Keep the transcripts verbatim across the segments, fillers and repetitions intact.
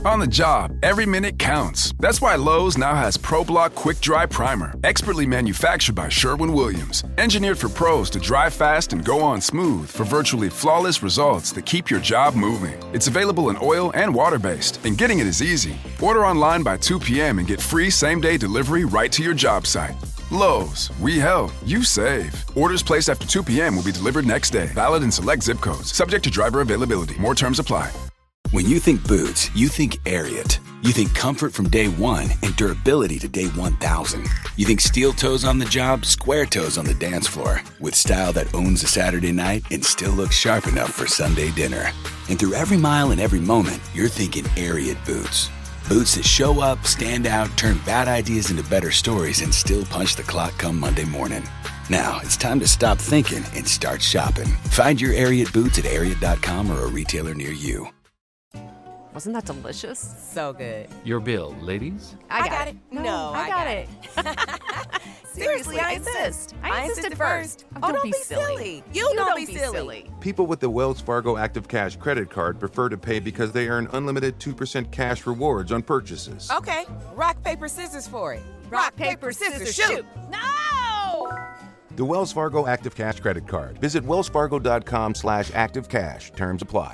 On the job, every minute counts. That's why Lowe's now has ProBlock Quick Dry Primer, expertly manufactured by Sherwin-Williams. Engineered for pros to dry fast and go on smooth for virtually flawless results that keep your job moving. It's available in oil and water-based, and getting it is easy. Order online by two p.m. and get free same-day delivery right to your job site. Lowe's, we help, you save. Orders placed after two p.m. will be delivered next day. Valid in select zip codes. Subject to driver availability. More terms apply. When you think boots, you think Ariat. You think comfort from day one and durability to day one thousand. You think steel toes on the job, square toes on the dance floor. With style that owns a Saturday night and still looks sharp enough for Sunday dinner. And through every mile and every moment, you're thinking Ariat boots. Boots that show up, stand out, turn bad ideas into better stories, and still punch the clock come Monday morning. Now, it's time to stop thinking and start shopping. Find your Ariat boots at Ariat dot com or a retailer near you. Wasn't that delicious? So good. Your bill, ladies? I got, I got it. it. No, No, I, I got, got it. Seriously, I insist. I, insisted first. Oh, don't, don't be silly. silly. You, you don't, don't be silly. silly. People with the Wells Fargo Active Cash credit card prefer to pay because they earn unlimited two percent cash rewards on purchases. Okay, rock, paper, scissors for it. Rock, rock paper, scissors, shoot. shoot. No! The Wells Fargo Active Cash credit card. Visit wellsfargo.com slash active cash. Terms apply.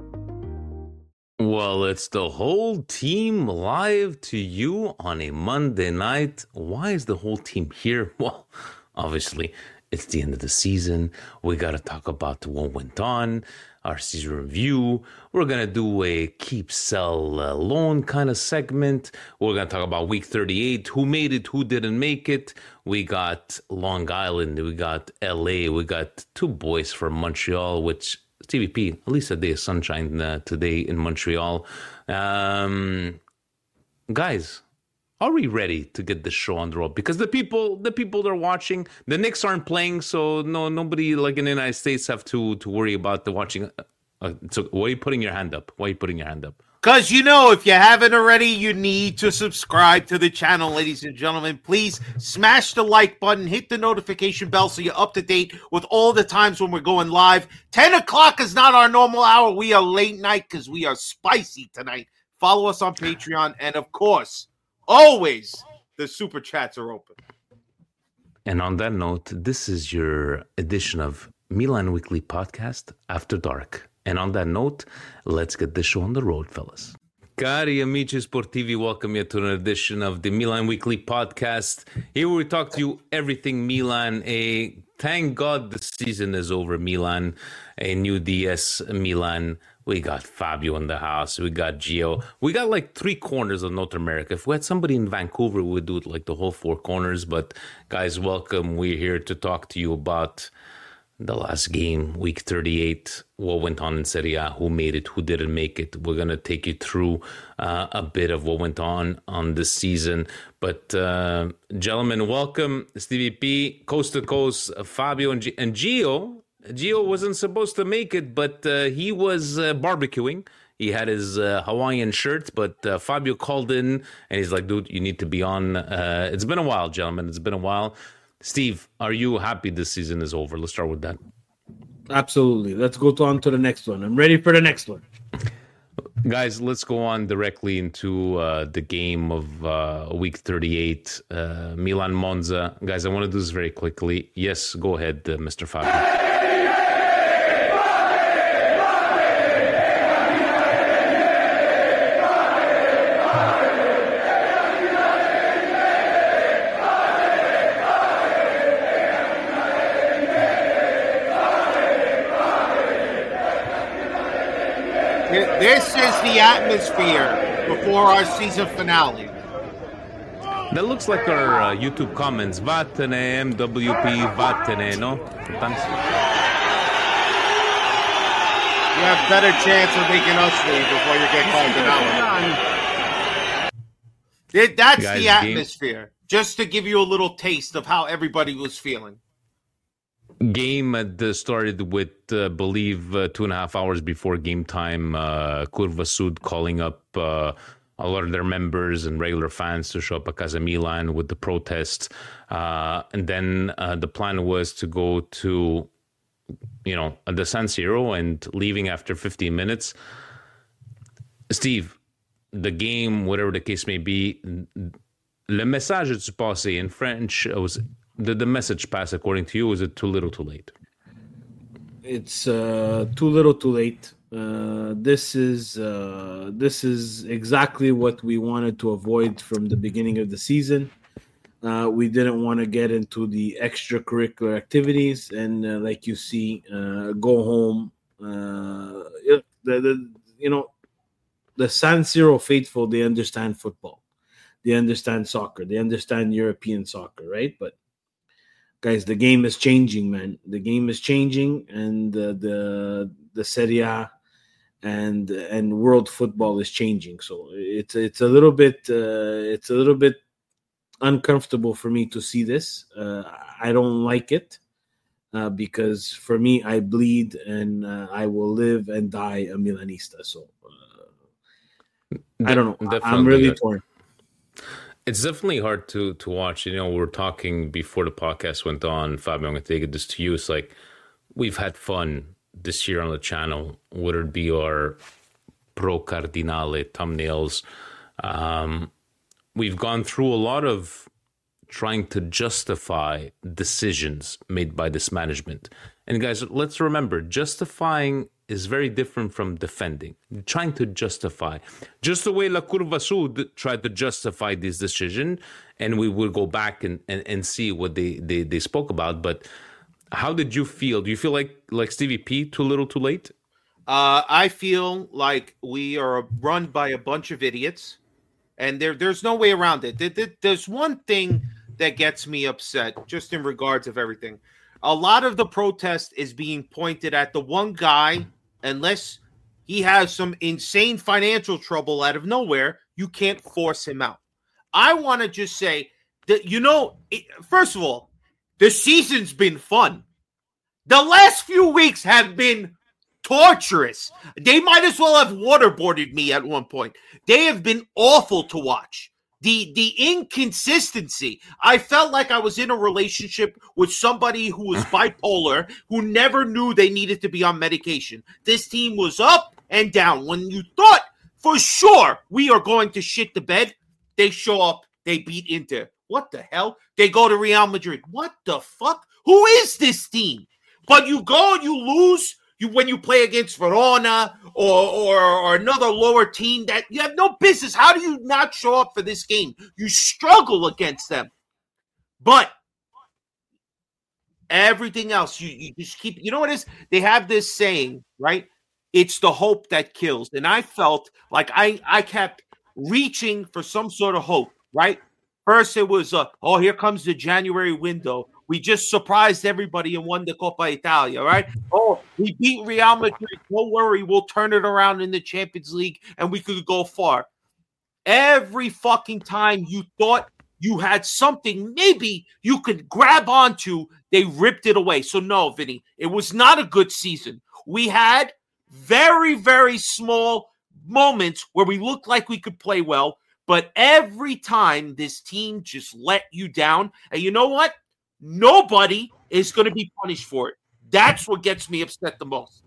Well, it's the whole team live to you on a Monday night. Why is the whole team here? Well, obviously, it's the end of the season. We got to talk about what went on, our season review. We're going to do a keep, sell, uh, loan kind of segment. We're going to talk about week thirty-eight, who made it, who didn't make it. We got Long Island, we got L A, we got two boys from Montreal, which... T V P, at least a day of sunshine uh, today in Montreal. Um, guys, are we ready to get this show on the road? Because the people, the people that are watching, the Knicks aren't playing, so no, nobody like in the United States have to to worry about the watching. Uh, so, why are you putting your hand up? Why are you putting your hand up? Because, you know, if you haven't already, you need to subscribe to the channel, ladies and gentlemen. Please smash the like button, hit the notification bell so you're up to date with all the times when we're going live. ten o'clock is not our normal hour. We are late night because we are spicy tonight. Follow us on Patreon. And, of course, always the super chats are open. And on that note, this is your edition of Milan Weekly Podcast After Dark. And on that note, let's get the show on the road, fellas. Cari amici sportivi, welcome you to an edition of the Milan Weekly Podcast. Here we talk to you everything Milan. A thank God the season is over, Milan. A new D S Milan. We got Fabio in the house. We got Gio. We got like three corners of North America. If we had somebody in Vancouver, we would do it like the whole four corners. But guys, welcome. We're here to talk to you about the last game, week thirty-eight, what went on in Serie A, who made it, who didn't make it. We're going to take you through uh, a bit of what went on on this season. But, uh, gentlemen, welcome. Stevie P, coast to coast, uh, Fabio and, G- and Gio. Gio wasn't supposed to make it, but uh, he was uh, barbecuing. He had his uh, Hawaiian shirt, but uh, Fabio called in, and he's like, dude, you need to be on. Uh, it's been a while, gentlemen. It's been a while. Steve, are you happy this season is over? Let's start with that. Absolutely. Let's go on to the next one. I'm ready for the next one. Guys, let's go on directly into uh, the game of uh, week thirty-eight, uh, Milan Monza. Guys, I want to do this very quickly. Yes, go ahead, uh, Mister Fabio. This is the atmosphere before our season finale. That looks like our uh, YouTube comments. Vattene, M W P, vattene, no? Sometimes. You have better chance of making us leave before you get called out. That's Guys, the atmosphere. Game. Just to give you a little taste of how everybody was feeling. Game uh, started with, uh, believe, uh, two and a half hours before game time. Uh, Curva Sud calling up uh, a lot of their members and regular fans to show up at Casa Milan with the protests. Uh, and then uh, the plan was to go to, you know, the San Siro and leaving after fifteen minutes. Steve, the game, whatever the case may be, le message est-tu passé? In French, was the, the message pass according to you, was it too little too late? It's uh, too little too late. Uh, this is uh, this is exactly what we wanted to avoid from the beginning of the season. Uh, we didn't want to get into the extracurricular activities and, uh, like you see, uh, go home. Uh, the, the you know the San Siro faithful, they understand football, they understand soccer, they understand European soccer, right? But guys, the game is changing, man. The game is changing, and uh, the the Serie A and and world football is changing. So it's it's a little bit uh, it's a little bit uncomfortable for me to see this. Uh, I don't like it uh, because for me, I bleed and uh, I will live and die a Milanista. So uh, I don't know. Definitely. I'm really torn. It's definitely hard to to watch. You know, we were talking before the podcast went on, Fabio, I'm going to take it just to you. It's like we've had fun this year on the channel, whether it be our Pro Cardinale thumbnails. Um, we've gone through a lot of trying to justify decisions made by this management. And guys, let's remember, justifying is very different from defending. Trying to justify. Just the way La Curva Sud tried to justify this decision, and we will go back and, and, and see what they, they, they spoke about. But how did you feel? Do you feel like, like Stevie P, too little, too late? Uh, I feel like we are run by a bunch of idiots, and there there's no way around it. There, there, there's one thing that gets me upset, just in regards of everything. A lot of the protest is being pointed at the one guy. Unless he has some insane financial trouble out of nowhere, you can't force him out. I want to just say that, you know, it, first of all, the season's been fun. The last few weeks have been torturous. They might as well have waterboarded me at one point. They have been awful to watch. The the inconsistency. I felt like I was in a relationship with somebody who was bipolar, who never knew they needed to be on medication. This team was up and down. When you thought for sure we are going to shit the bed, they show up, they beat Inter. What the hell? They go to Real Madrid. What the fuck? Who is this team? But you go and you lose. You when you play against Verona or, or or another lower team that you have no business. How do you not show up for this game? You struggle against them. But everything else, you, you just keep, you know what it is? They have this saying, right? It's the hope that kills. And I felt like I, I kept reaching for some sort of hope, right? First it was, uh, oh, here comes the January window. We just surprised everybody and won the Coppa Italia, right? Oh, we beat Real Madrid. Don't worry, we'll turn it around in the Champions League and we could go far. Every fucking time you thought you had something maybe you could grab onto, they ripped it away. So no, Vinny, it was not a good season. We had very, very small moments where we looked like we could play well, but every time this team just let you down. And you know what? Nobody is going to be punished for it. That's what gets me upset the most.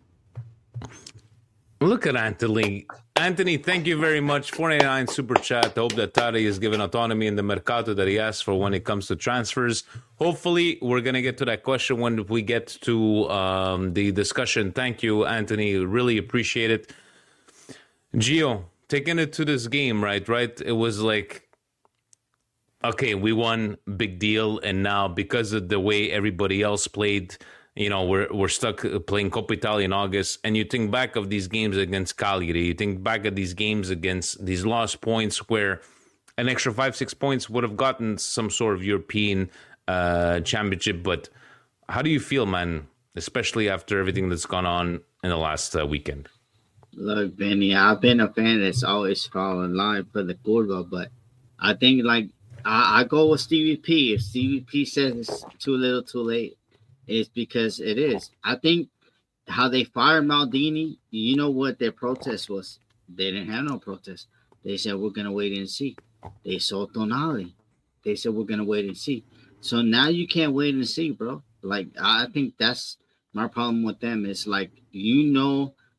Look at Anthony. Anthony, thank you very much. four ninety-nine Super Chat. I hope that Tari is given autonomy in the mercato that he asked for when it comes to transfers. Hopefully, we're going to get to that question when we get to um, the discussion. Thank you, Anthony. Really appreciate it. Gio, taking it to this game, right? Right? It was like, okay, we won, big deal, and now because of the way everybody else played, you know, we're we're stuck playing Coppa Italia in August. And you think back of these games against Cagliari, you think back of these games against these lost points where an extra five, six points would have gotten some sort of European uh, championship. But how do you feel, man, especially after everything that's gone on in the last uh, weekend? Look, Benny, I've been a fan that's always fallen in line for the Curva, but I think, like, I, I go with Stevie P. If Stevie P says it's too little, too late, it's because it is. I think how they fired Maldini, you know what their protest was? They didn't have no protest. They said, we're going to wait and see. They saw Tonali. They said, we're going to wait and see. So now you can't wait and see, bro. Like, I think that's my problem with them. It's like, you know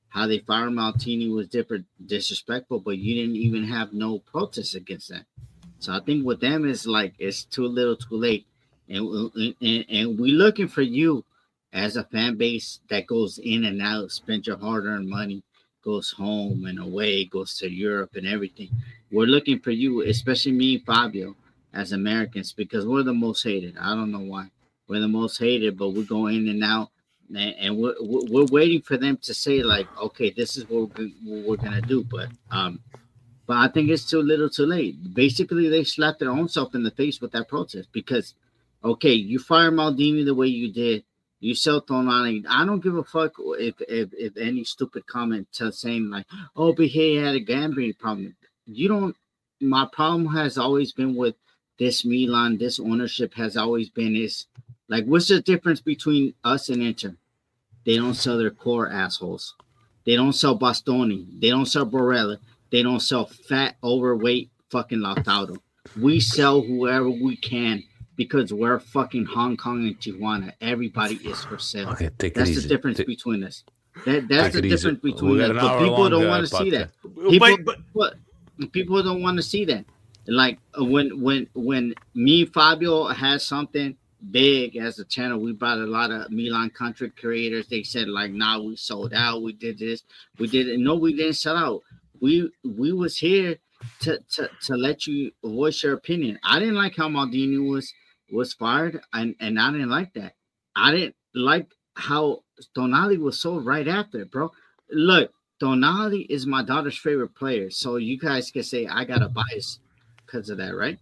How they fired Maldini was different, disrespectful, but you didn't even have no protests against that. So I think with them is like it's too little, too late, and and, and we're looking for you as a fan base that goes in and out, spend your hard-earned money, goes home and away, goes to Europe and everything. We're looking for you, especially me and Fabio, as Americans, because we're the most hated. I don't know why. We're the most hated, but we go in and out, and, and we're, we're waiting for them to say, like, okay, this is what we're, what we're going to do. But um, but I think it's too little too late. Basically, they slapped their own self in the face with that protest because, okay, you fire Maldini the way you did. You sell Tonali. I don't give a fuck if if, if any stupid comment to saying, like, oh, but he had a gambling problem. You don't – my problem has always been with this Milan, this ownership has always been is – like, what's the difference between us and Inter? They don't sell their core assholes. They don't sell Bastoni. They don't sell Barella. They don't sell fat, overweight fucking Lautaro. We sell whoever we can because we're fucking Hong Kong and Tijuana. Everybody is for sale. Okay, take that's it the easy. difference take, between us. That, that's the difference easy. between us. But people don't want to see that. People, but, but, people don't want to see that. Like, when, when, when me and Fabio has something big as a channel, we brought a lot of Milan country creators. They said, like, nah, we sold out, we did this, we did it. No, we didn't sell out. We we was here to to to let you voice your opinion. I didn't like how Maldini was was fired, and and I didn't like that. I didn't like how Tonali was sold right after, bro. Look, Tonali is my daughter's favorite player, so you guys can say I got a bias because of that, right?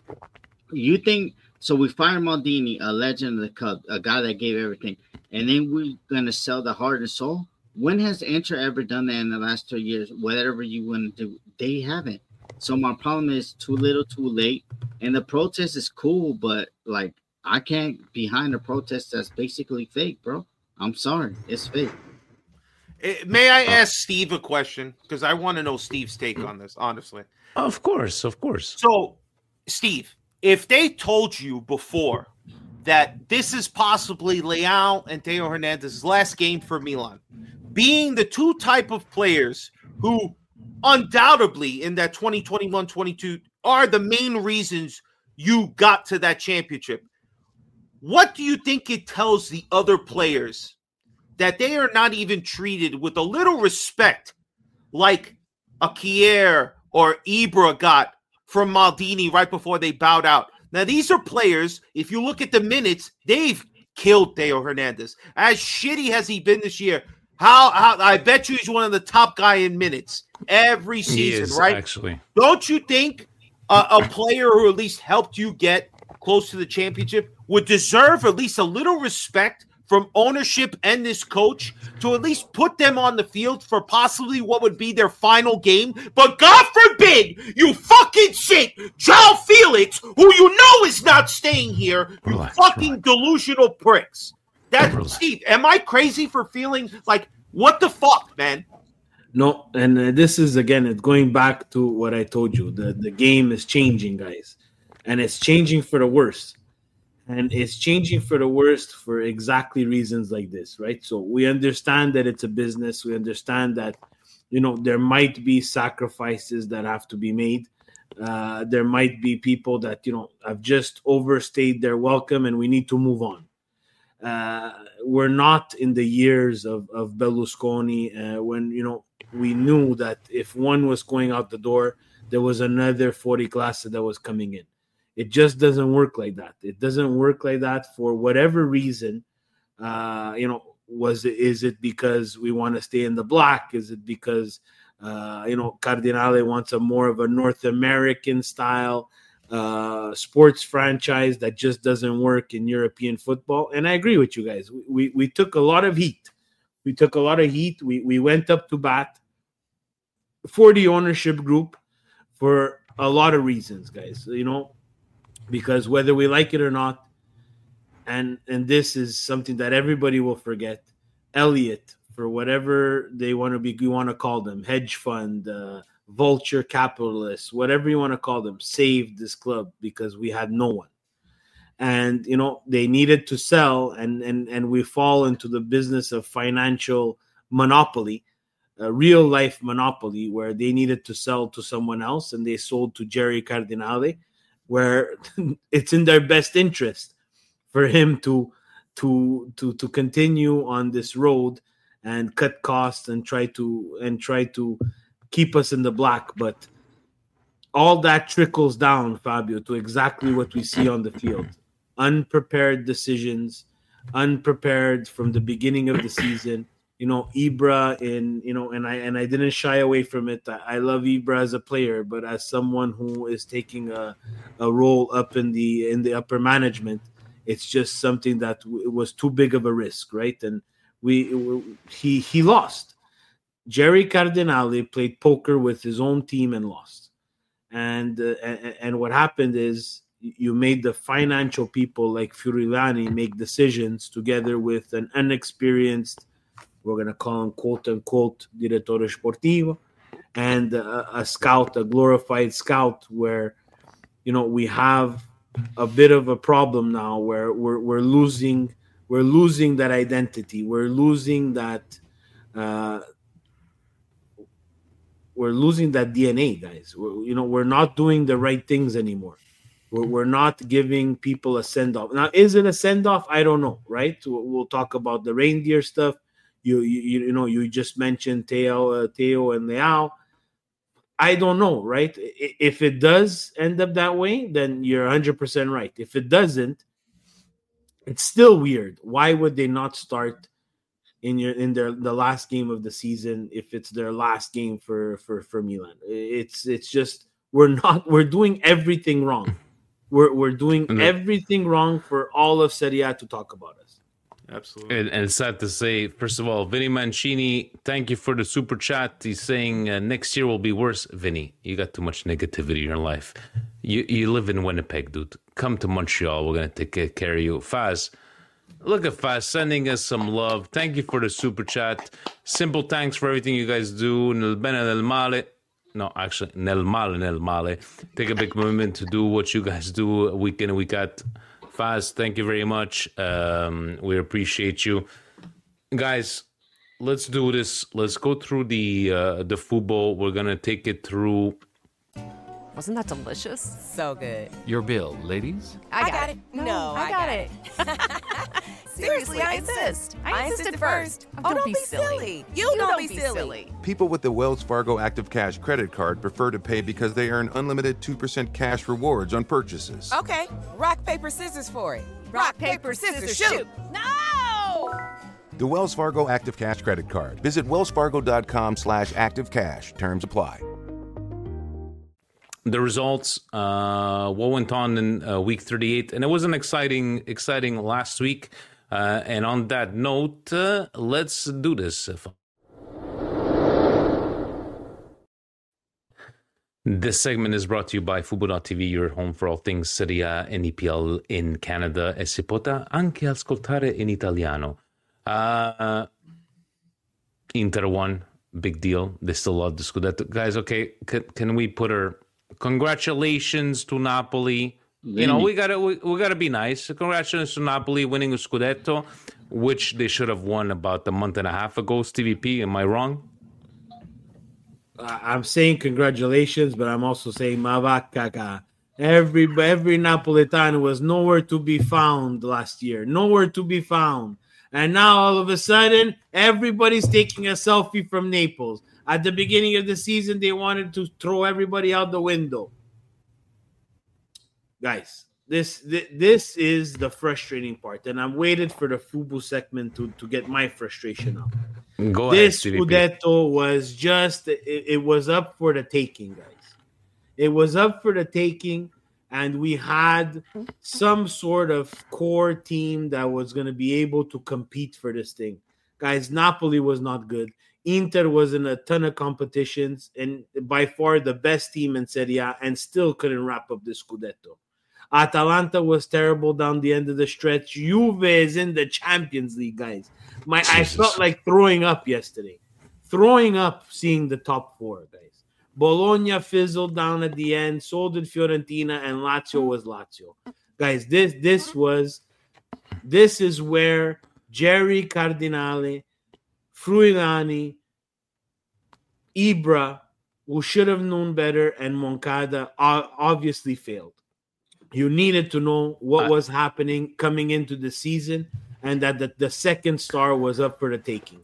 You think so? We fire Maldini, a legend of the club, a guy that gave everything, and then we're gonna sell the heart and soul. When has Inter ever done that in the last two years? Whatever you want to do, they haven't. So my problem is too little, too late. And the protest is cool, but like I can't behind a protest that's basically fake, bro. I'm sorry, it's fake. May I ask Steve a question? Because I want to know Steve's take on this, honestly. Of course, of course. So, Steve, if they told you before that this is possibly Leão and Theo Hernandez's last game for Milan, being the two type of players who undoubtedly in that twenty twenty-one twenty-two are the main reasons you got to that championship, what do you think it tells the other players that they are not even treated with a little respect like a Kier or Ibra got from Maldini right before they bowed out? Now, these are players, if you look at the minutes, they've killed Theo Hernandez. As shitty as he been this year, how, how I bet you he's one of the top guy in minutes every season, he is, right? Actually, don't you think a, a player who at least helped you get close to the championship would deserve at least a little respect from ownership and this coach to at least put them on the field for possibly what would be their final game? But God forbid you fucking sit João Felix, who you know is not staying here, you Relax, fucking relax. delusional pricks. That Relax. Steve, am I crazy for feeling like what the fuck, man? No, and uh, this is again, it's going back to what I told you. The the game is changing, guys, and it's changing for the worse. And it's changing for the worst for exactly reasons like this, right? So we understand that it's a business. We understand that, you know, there might be sacrifices that have to be made. Uh, there might be people that, you know, have just overstayed their welcome and we need to move on. Uh, we're not in the years of, of Berlusconi uh, when, you know, we knew that if one was going out the door, there was another forty class that was coming in. It just doesn't work like that. It doesn't work like that for whatever reason. Uh, you know, was it, is it because we want to stay in the black? Is it because, uh, you know, Cardinale wants a more of a North American style uh, sports franchise that just doesn't work in European football? And I agree with you guys. We, we, we took a lot of heat. We took a lot of heat. We, we went up to bat for the ownership group for a lot of reasons, guys. You know, because whether we like it or not, and and this is something that everybody will forget, Elliott, for whatever they want to be, you want to call them, hedge fund, uh, vulture capitalists, whatever you want to call them, saved this club because we had no one. And, you know, they needed to sell, and and and we fall into the business of financial monopoly. a real life monopoly where they needed to sell to someone else and they sold to Jerry Cardinale, where it's in their best interest for him to to to to continue on this road and cut costs and try to and try to keep us in the black. But all that trickles down, Fabio, to exactly what we see on the field. Unprepared decisions, unprepared from the beginning of the season. You know, Ibra in, you know, and I and I didn't shy away from it. I, I love Ibra as a player, but as someone who is taking a, a role up in the in the upper management, it's just something that w- was too big of a risk, right? And we he he lost. Jerry Cardinale played poker with his own team and lost. And uh, and, and what happened is you made the financial people like Furiani make decisions together with an unexperienced, we're going to call him quote-unquote direttore sportivo, and a, a scout, a glorified scout, where, you know, we have a bit of a problem now where we're we're losing we're losing that identity. We're losing that uh, we're losing that D N A, guys. We're, you know, we're not doing the right things anymore. We're, we're not giving people a send-off. Now, is it a send-off? I don't know, right? We'll, we'll talk about the reindeer stuff. You, you you know, you just mentioned Theo, uh, Theo and Leao. I don't know, right? If it does end up that way, then you're one hundred percent right. If it doesn't, it's still weird. Why would they not start in your in their the last game of the season if it's their last game for for for Milan? It's it's just we're not we're doing everything wrong. We're we're doing mm-hmm. everything wrong for all of Serie A to talk about us. Absolutely. And, and it's sad to say, first of all, Vinny Mancini, thank you for the super chat. He's saying uh, next year will be worse. Vinny, you got too much negativity in your life. You you live in Winnipeg, dude. Come to Montreal. We're going to take care of you. Faz, look at Faz sending us some love. Thank you for the super chat. Simple thanks for everything you guys do. Nel bene, nel male. No, actually, nel male, nel male. Take a big moment to do what you guys do week in and week out. Faz, thank you very much. Um, we appreciate you. Guys, let's do this. Let's go through the uh, the football. We're going to take it through. Wasn't that delicious? So good. Your bill, ladies? I, I got, got it. it. No, no I, I got, got it. Seriously, I insist. I insisted first. Oh, don't, don't be silly. silly. You, you don't, don't be silly. silly. People with the Wells Fargo Active Cash credit card prefer to pay because they earn unlimited two percent cash rewards on purchases. Okay, rock, paper, scissors for it. Rock, rock paper, paper, scissors, shoot. shoot. No! The Wells Fargo Active Cash credit card. Visit wellsfargo.com slash active cash. Terms apply. The results, uh, what went on in uh, week thirty-eight, and it was an exciting, exciting last week. Uh, and on that note, uh, let's do this. This segment is brought to you by Fubo dot T V, your home for all things Serie A and E P L in Canada, e si potrà anche ascoltare in italiano. Uh, Inter won, big deal. They still love the Scudetto. Guys, okay, can, can we put our congratulations to Napoli? You know, we gotta we, we gotta be nice. Congratulations to Napoli winning a Scudetto, which they should have won about a month and a half ago. Stevie P, am I wrong? I'm saying congratulations, but I'm also saying Mavakaka. Every every Napolitano was nowhere to be found last year, nowhere to be found, and now all of a sudden everybody's taking a selfie from Naples. At the beginning of the season, they wanted to throw everybody out the window. Guys, this, this this is the frustrating part, and I'm waited for the Fubu segment to, to get my frustration out. Go this ahead, Scudetto was just, it, it was up for the taking, guys. It was up for the taking, and we had some sort of core team that was going to be able to compete for this thing. Guys, Napoli was not good. Inter was in a ton of competitions, and by far the best team in Serie A, and still couldn't wrap up the Scudetto. Atalanta was terrible down the end of the stretch. Juve is in the Champions League, guys. My Jesus. I felt like throwing up yesterday. Throwing up seeing the top four, guys. Bologna fizzled down at the end. So did Fiorentina, and Lazio was Lazio. Guys, this this was this is where Jerry Cardinale, Fruilani, Ibra, who should have known better, and Moncada obviously failed. You needed to know what was happening coming into the season, and that the, the second star was up for the taking.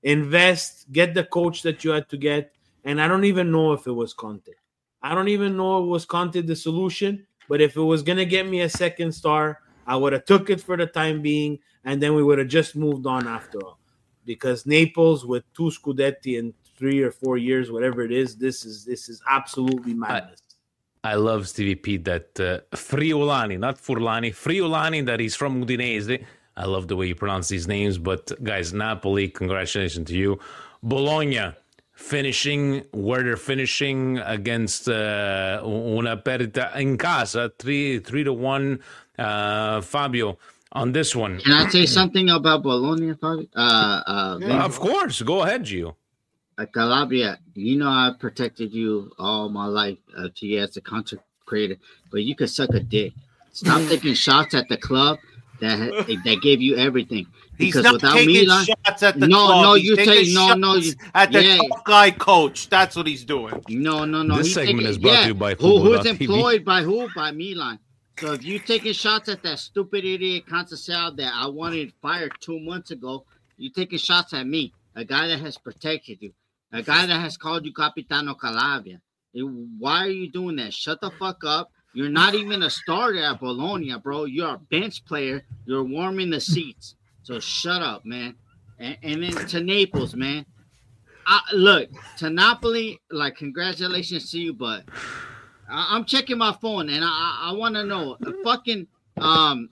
Invest, get the coach that you had to get, and I don't even know if it was Conte. I don't even know if it was Conte the solution, but if it was going to get me a second star, I would have took it for the time being, and then we would have just moved on after all. Because Naples, with two Scudetti in three or four years, whatever it is, this is this is absolutely madness. I, I love Stevie P that uh, Friulani, not Furlani, Friulani, that he's from Udinese. I love the way you pronounce these names, but guys, Napoli, congratulations to you. Bologna, finishing where they're finishing against uh, una perdita in casa, three, three to one. Uh, Fabio, on this one. Can I say something about Bologna, Fabio? Uh, uh, yeah, of course. Go ahead, Gio. Uh, Calabria, you know I protected you all my life uh, to you as a content creator, but you could suck a dick. Stop taking shots at the club that that gave you everything. He's because not without taking Milan, shots at the no, club. no, He's you take no, no, you, at the yeah. top guy coach. That's what he's doing. No, no, no. This He's segment taking, is brought yeah. to you by who, Football who's dot T V. employed by who? By Milan. So if you taking shots at that stupid idiot Conceição that I wanted fired two months ago, you taking shots at me, a guy that has protected you, a guy that has called you Capitano Calabria. Why are you doing that? Shut the fuck up. You're not even a starter at Bologna, bro. You're a bench player. You're warming the seats. So shut up, man. And, and then to Naples, man. I, look, to Napoli, like, congratulations to you, but I, I'm checking my phone, and I, I want to know, fucking, um,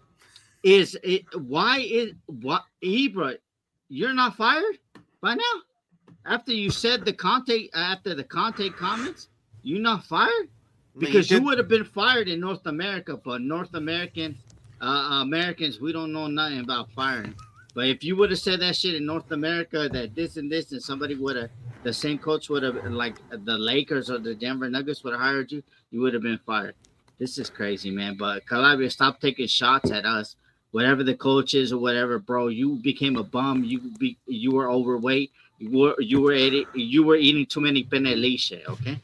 is it, why is, what, Ibra, you're not fired by now? After you said the Conte, after the Conte comments, you not fired? Because you would have been fired in North America, but North American uh, Americans, we don't know nothing about firing. But if you would have said that shit in North America, that this and this, and somebody would have, the same coach would have, like the Lakers or the Denver Nuggets would have hired you, you would have been fired. This is crazy, man. But Calabria, stop taking shots at us. Whatever the coach is or whatever, bro, you became a bum. You be, you were overweight. You were you were eating, you were eating too many penelice, okay?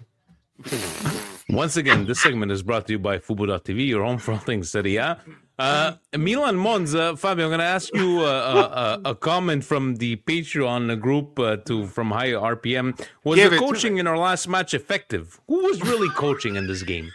Once again, this segment is brought to you by Football dot T V, your home for all things Serie A. Uh, Milan Monza, Fabio, I'm going to ask you uh, a, a, a comment from the Patreon group uh, to from High R P M. Was Give the it to coaching me. in our last match effective? Who was really coaching in this game?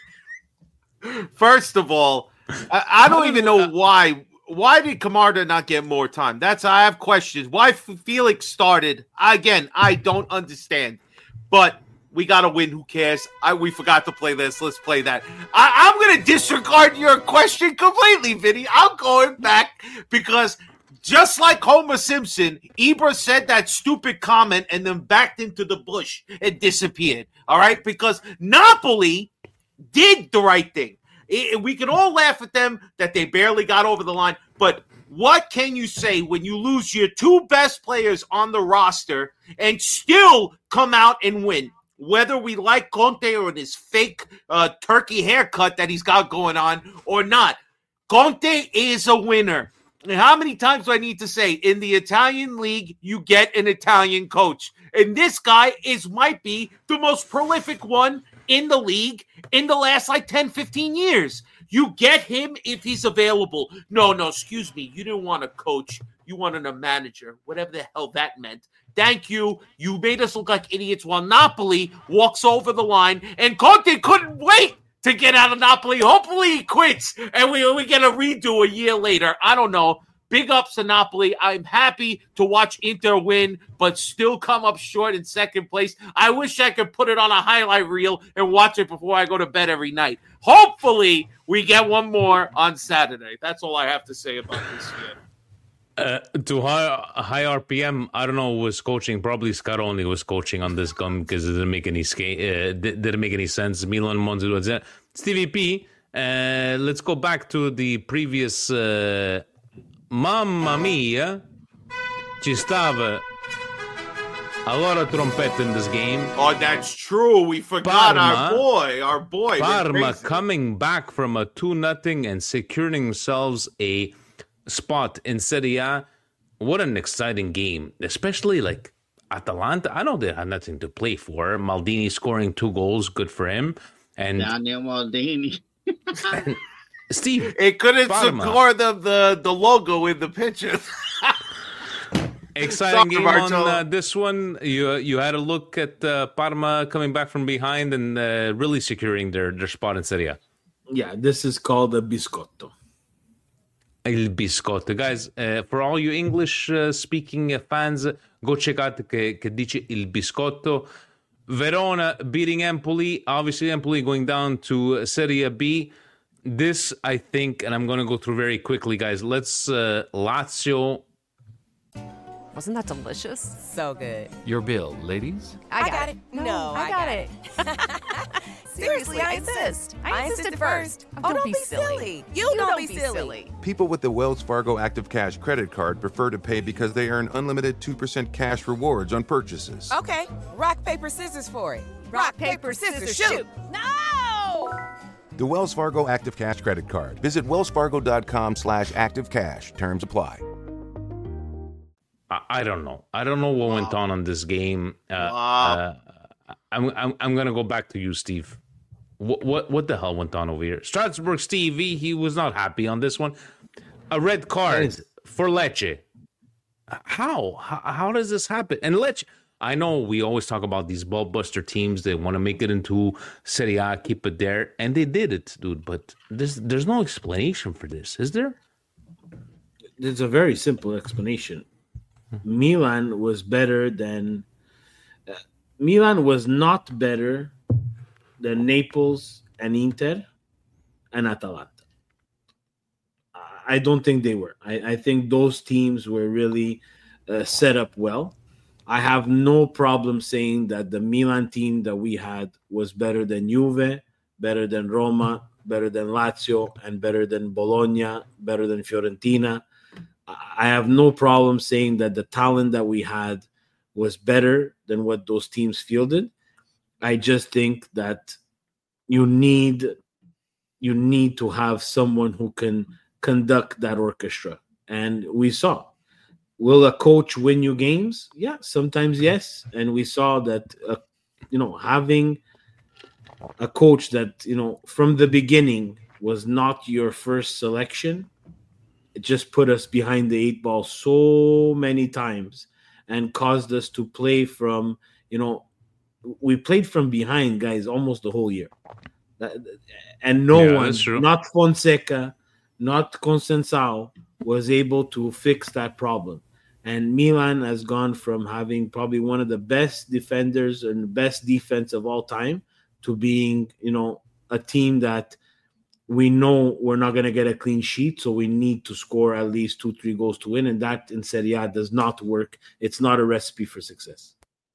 First of all, I, I don't even know why. Why did Camarda not get more time? That's I have questions. Why Felix started again? I don't understand. But we got to win. Who cares? I we forgot to play this. Let's play that. I, I'm going to disregard your question completely, Vinny. I'm going back because just like Homer Simpson, Ibra said that stupid comment and then backed into the bush and disappeared. All right? Because Napoli did the right thing. It, we can all laugh at them that they barely got over the line. But what can you say when you lose your two best players on the roster and still come out and win? Whether we like Conte or his fake uh, turkey haircut that he's got going on or not, Conte is a winner. And how many times do I need to say, in the Italian league, you get an Italian coach? And this guy is might be the most prolific one in the league in the last like ten, fifteen years. You get him if he's available. No, no, excuse me. You didn't want a coach. You wanted a manager. Whatever the hell that meant. Thank you. You made us look like idiots while Napoli walks over the line. And Conte couldn't wait to get out of Napoli. Hopefully he quits and we, we get a redo a year later. I don't know. Big ups to Napoli. I'm happy to watch Inter win, but still come up short in second place. I wish I could put it on a highlight reel and watch it before I go to bed every night. Hopefully we get one more on Saturday. That's all I have to say about this game. Uh, to high, high R P M, I don't know who was coaching. Probably Scaroni was coaching on this gun because it didn't make any sca- uh, didn't make any sense. Milan Monza was that. Stevie P, uh, let's go back to the previous. Uh, Mamma mia, ci stava a lot of trompette in this game. Oh, that's true. We forgot Parma, our boy, our boy. Parma coming back from a two nothing and securing themselves a spot in Serie A. What an exciting game, especially like Atalanta, I know they had nothing to play for. Maldini scoring two goals, good for him. And Daniel Maldini. and Steve, It couldn't Parma. support the, the, the logo in the picture. exciting Sorry, game on Marcello. uh, this one. You you had a look at uh, Parma coming back from behind and uh, really securing their, their spot in Serie A. Yeah, this is called a biscotto. Il Biscotto. Guys, uh, for all you English-speaking uh, fans, go check out che, che dice Il Biscotto. Verona beating Empoli. Obviously, Empoli going down to Serie B. This, I think, and I'm going to go through very quickly, guys. Let's uh, Lazio. Wasn't that delicious? So good. Your bill, ladies. I, got, it. No, I, got, it. Seriously, I insist. I insisted first. Oh, don't, be silly. You, don't, be silly. People with the Wells Fargo Active Cash credit card prefer to pay because they earn unlimited two percent cash rewards on purchases. Okay, rock, paper, scissors for it. Rock, paper, scissors, shoot. No! The Wells Fargo Active Cash credit card. Visit wellsfargo.com slash active cash. Terms apply. I, I don't know. I don't know what went on on this game. Uh, Wow. uh, I'm, I'm, I'm going to go back to you, Steve. What, what what the hell went on over here? Strasbourg Stevie, he was not happy on this one. A red card Yes. for Lecce. How? how? How does this happen? And Lecce, I know we always talk about these ball buster teams. They want to make it into Serie A, keep it there. And they did it, dude. But there's, there's no explanation for this, is there? There's a very simple explanation. Milan was better than uh, Milan was not better than Naples and Inter and Atalanta. I don't think they were. I, I think those teams were really uh, set up well. I have no problem saying that the Milan team that we had was better than Juve, better than Roma, better than Lazio, and better than Bologna, better than Fiorentina. I have no problem saying that the talent that we had was better than what those teams fielded. I just think that you need you need to have someone who can conduct that orchestra. And we saw. Will a coach win you games? Yeah, sometimes yes. And we saw that, uh, you know, having a coach that, you know, from the beginning was not your first selection, it just put us behind the eight ball so many times and caused us to play from, you know, we played from behind, guys, almost the whole year. And no Yeah, one, that's true. not Fonseca, not Conceição, was able to fix that problem. And Milan has gone from having probably one of the best defenders and best defense of all time to being, you know, a team that we know we're not going to get a clean sheet, so we need to score at least two, three goals to win. And that in Serie A does not work. It's not a recipe for success.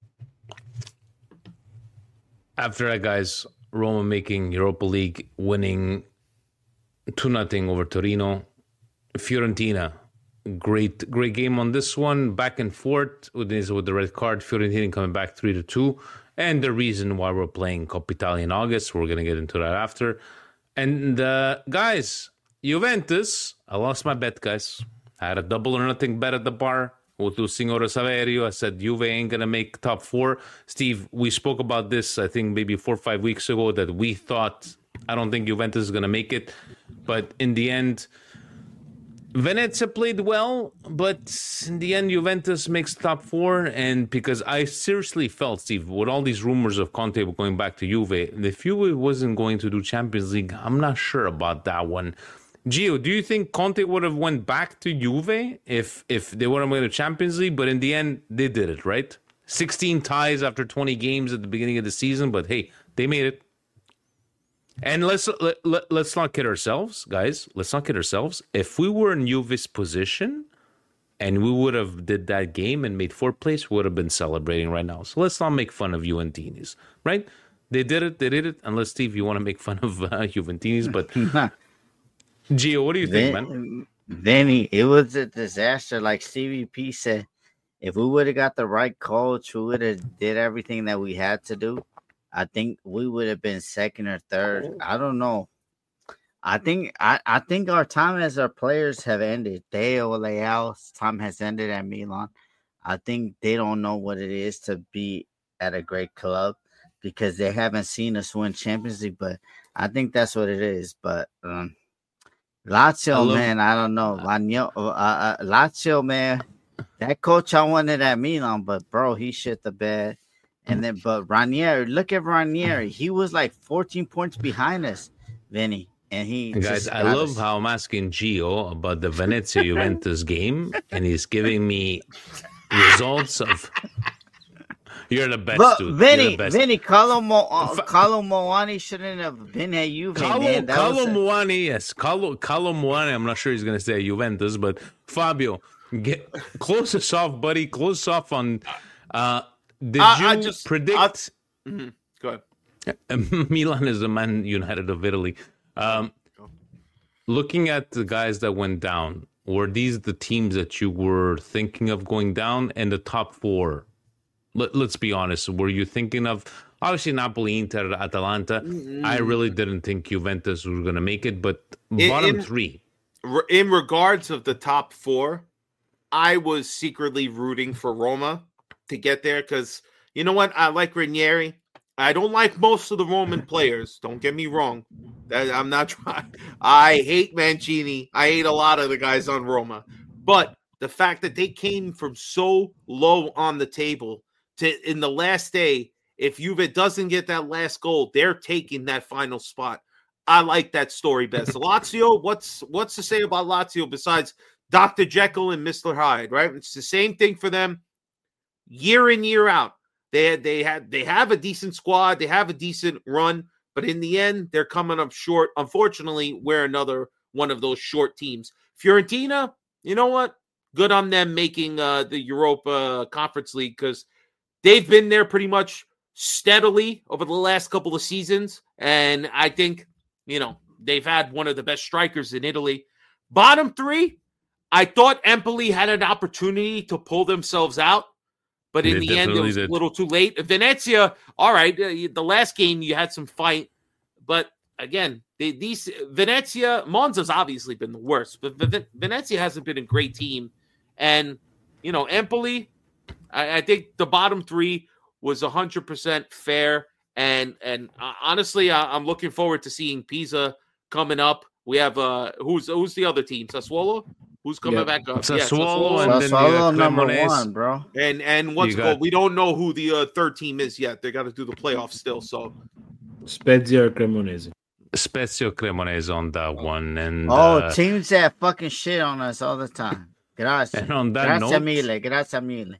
After that, guys, Roma making Europa League, winning two nothing over Torino. Fiorentina, great great game on this one. Back and forth with this with the red card. Fiorentina coming back three to two. And the reason why we're playing Coppa Italia in August, we're going to get into that after. And uh, guys, Juventus, I lost my bet, guys. I had a double or nothing bet at the bar with Signore Saverio. I said Juve ain't going to make top four. Steve, we spoke about this, I think, maybe four or five weeks ago, that we thought, I don't think Juventus is going to make it. But in the end, Venezia played well, but in the end, Juventus makes top four. And because I seriously felt, Steve, with all these rumors of Conte going back to Juve, if Juve wasn't going to do Champions League, I'm not sure about that one. Gio, do you think Conte would have went back to Juve if if they would have made a Champions League? But in the end, they did it, right? sixteen ties after twenty games at the beginning of the season, but hey, they made it. And let's let, let, let's not kid ourselves, guys. Let's not kid ourselves. If we were in Juve's position and we would have did that game and made fourth place, we would have been celebrating right now. So let's not make fun of Juventinis, right? They did it. They did it. Unless, Steve, you want to make fun of uh, Juventinis. But, Gio, what do you think, Vin- man? Vinny, it was a disaster. Like Stevie P said, if we would have got the right coach, we would have did everything that we had to do, I think we would have been second or third. I don't know. I think I, I think our time as our players have ended. Deo Leal's time has ended at Milan. I think they don't know what it is to be at a great club because they haven't seen us win Champions League. But I think that's what it is. But um, Lazio, I love, man, I don't know. Lazio, uh, uh, Lazio, man, that coach I wanted at Milan, but bro, he shit the bed. And then, but Ranieri, look at Ranieri. He was like fourteen points behind us, Vinny. And he guys, I love us. How I'm asking Gio about the Venezia Juventus game, and he's giving me results of. You're the best, but dude. Vinny, best. Vinny, Carlo, Mo- uh, Carlo Moani shouldn't have been at Juve, Carlo, man. That Carlo was a- Moani, yes. Carlo, Carlo Moani, I'm not sure he's going to stay at Juventus, but Fabio, get close us off, buddy. Close off on. Uh, did uh, you I just, predict? Mm-hmm. Go ahead. Milan is the Man United of Italy. Um, looking at the guys that went down, were these the teams that you were thinking of going down? And the top four, let, let's be honest, were you thinking of, obviously Napoli, Inter, Atalanta? Mm-hmm. I really didn't think Juventus was going to make it, but in, bottom in, three. In regards of the top four, I was secretly rooting for Roma to get there because, you know what, I like Ranieri. I don't like most of the Roman players. Don't get me wrong. That, I'm not trying. I hate Mancini. I hate a lot of the guys on Roma. But the fact that they came from so low on the table to in the last day, if Juve doesn't get that last goal, they're taking that final spot. I like that story best. Lazio, what's what's to say about Lazio besides Doctor Jekyll and Mister Hyde, right? It's the same thing for them year in, year out. They they had they have a decent squad, they have a decent run, but in the end, they're coming up short. Unfortunately, we're another one of those short teams. Fiorentina, you know what? Good on them making uh, the Europa Conference League because they've been there pretty much steadily over the last couple of seasons, and I think you know they've had one of the best strikers in Italy. Bottom three, I thought Empoli had an opportunity to pull themselves out. But in they the end, it was did. a little too late. Venezia, all right, uh, the last game you had some fight. But again, they, these Venezia, Monza's obviously been the worst. But v- Venezia hasn't been a great team. And, you know, Empoli, I, I think the bottom three was one hundred percent fair. And and uh, honestly, I, I'm looking forward to seeing Pisa coming up. We have, uh, who's who's the other team? Sassuolo? Who's coming yeah. back up? Sassuolo, yeah, Sassuolo and then Sassuolo number one, bro. And and what's got, we don't know who the uh, third team is yet. They got to do the playoffs still. So Spezia or Cremonese. Spezia or Cremonese on that one. And oh, uh, teams that fucking shit on us all the time. Gracias. And on that Gracias note, mille. Gracias mille.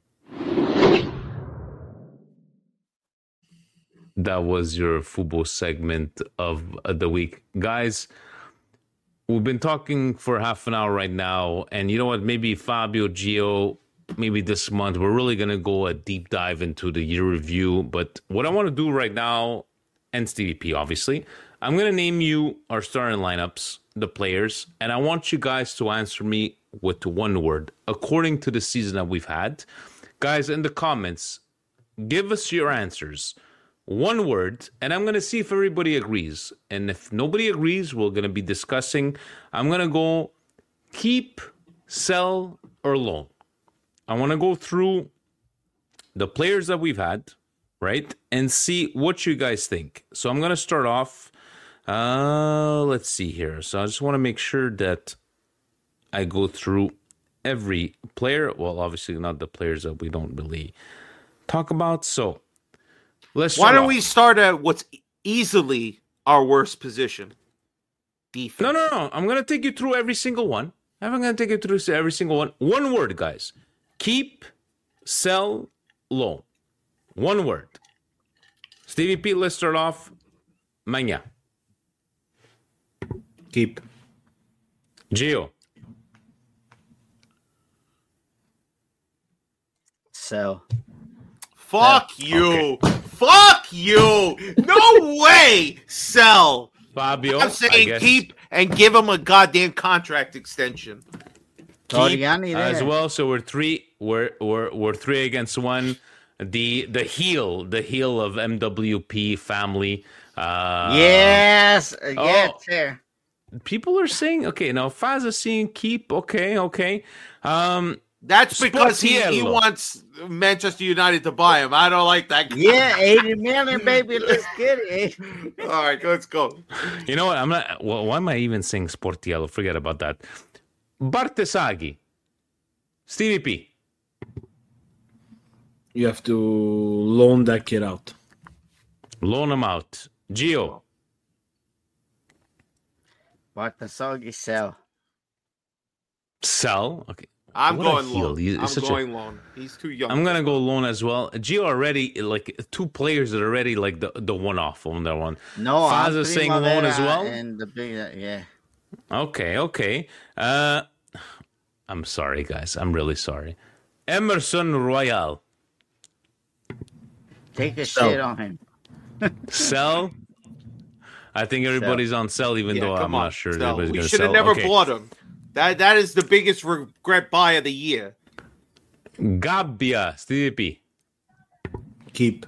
That was your football segment of the week, guys. We've been talking for half an hour right now, and you know what? Maybe Fabio, Gio, maybe this month, we're really going to go a deep dive into the year review. But what I want to do right now, and Stevie P, obviously, I'm going to name you our starting lineups, the players, and I want you guys to answer me with one word, according to the season that we've had. Guys, in the comments, give us your answers. One word, and I'm going to see if everybody agrees. And if nobody agrees, we're going to be discussing. I'm going to go keep, sell, or loan. I want to go through the players that we've had, right? And see what you guys think. So I'm going to start off. Uh, let's see here. So I just want to make sure that I go through every player. Well, obviously not the players that we don't really talk about. So let's Why don't off. we start at what's easily our worst position? Defense. No, no, no. I'm going to take you through every single one. I'm going to take you through every single one. One word, guys. Keep, sell, loan. One word. Stevie P, let's start off. Magna. Keep. Gio. Sell. Fuck uh, you. Okay. Fuck you. No way. Sell. Fabio. I'm saying keep and give him a goddamn contract extension. Keep as well. So we're three. We're we're we're three against one. The the heel, the heel of M W P family. Uh, yes. Oh, yeah, fair. People are saying okay. Now Faz is saying keep. Okay, okay. Um, That's because he, he Sportiello. wants Manchester United to buy him. I don't like that guy. Yeah, eighty million, baby. Let's get it. All right, let's go. You know what? I'm not. Well, why am I even saying Sportiello? Forget about that. Bartesaghi. Stevie P. You have to loan that kid out. Loan him out. Gio. Bartesaghi sell. Sell. Okay. I'm What a going heel. loan. He's I'm such a- going loan. He's too young. I'm gonna go loan as well. Gio already like two players that are already like the, the one off on that one. No, I'm Faza saying loan as Primavera well. And the big, yeah. Okay, okay. Uh, I'm sorry, guys. I'm really sorry. Emerson Royal. Take a Sell. shit on him. Sell. I think everybody's on sell, even Yeah, though come I'm on, not sure Sell. everybody's We gonna should have sell. never Okay. bought him. That that is the biggest regret buy of the year. Gabbia. Stevie P. Keep.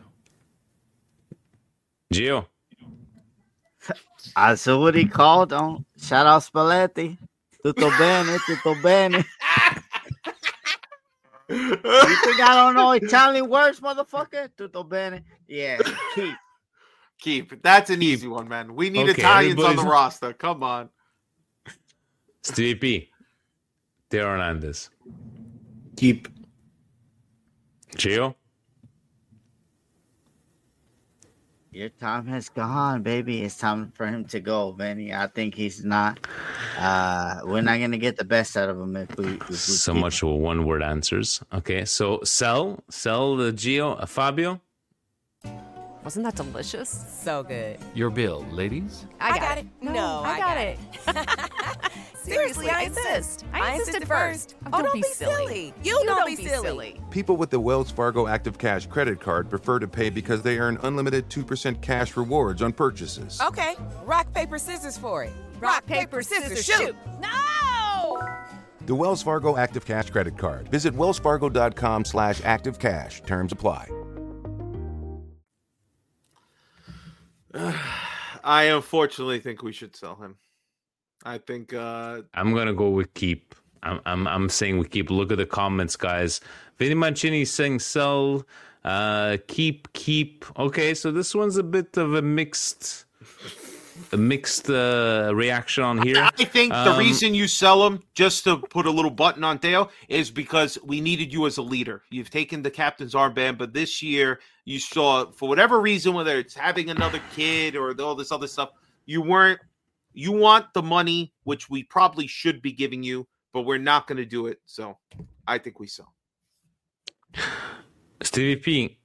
Gio. I saw what he called on. Shout out Spalletti. Tutto bene, tutto bene. You think I don't know Italian words, motherfucker? Tutto bene. Yeah, keep. Keep. That's an easy one, man. We need Okay, Italians on the everybody's- roster. Come on. Stevie P. Teo Hernandez. Keep. Gio. Your time has gone, baby. It's time for him to go, Benny. I think he's not. Uh, we're not gonna get the best out of him if we. If we So keep much for one word answers. Okay, so sell, sell the Gio, uh, Fabio. Wasn't that delicious? So good. Your bill, ladies. I got, it. No, I, got, it. Seriously, I insist. I insisted first. Oh, don't be silly. You don't be silly. People with the Wells Fargo Active Cash credit card prefer to pay because they earn unlimited two percent cash rewards on purchases. Okay, rock, paper, scissors for it. Rock, paper, scissors, shoot. No! The Wells Fargo Active Cash credit card. Visit wellsfargo.com slash active cash. Terms apply. I unfortunately think we should sell him. I think uh I'm gonna go with keep. I'm I'm I'm saying we keep. Look at the comments, guys. Vinny Mancini saying sell, uh, keep, keep. Okay, so this one's a bit of a mixed, a mixed uh, reaction on here. I think the Um, reason you sell him, just to put a little button on Dale, is because we needed you as a leader. You've taken the captain's armband, but this year you saw, for whatever reason, whether it's having another kid or all this other stuff, you weren't. You want the money, which we probably should be giving you, but we're not going to do it. So I think we sell. Stevie P.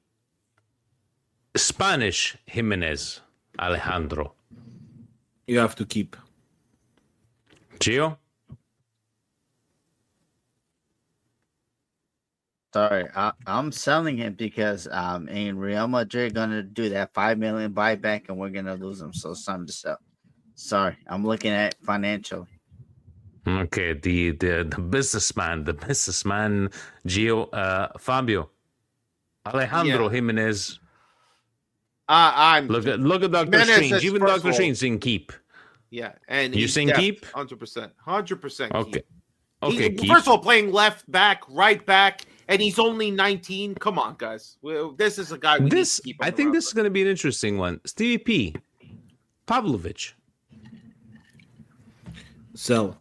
Spanish Jimenez Alejandro. You have to keep. Gio. Sorry, I, I'm selling him because um, in Real Madrid gonna do that five million buyback and we're gonna lose him. So it's time to sell. Sorry, I'm looking at financially. Okay, the the the businessman, the businessman, Gio, uh, Fabio, Alejandro Yeah. Jimenez. Uh, I'm Look at look at Doctor Jimenez Strange. says Even first Doctor of all- Strange saying keep. yeah, and You're he's saying def- keep? one hundred percent, one hundred percent. Okay, Keep. okay, He- keep. First of all, playing left back, right back, and he's only nineteen. Come on, guys. Well, this is a guy. We This need to keep on I the think this is roster. going to be an interesting one. Stevie P. Pavlovich. Sell.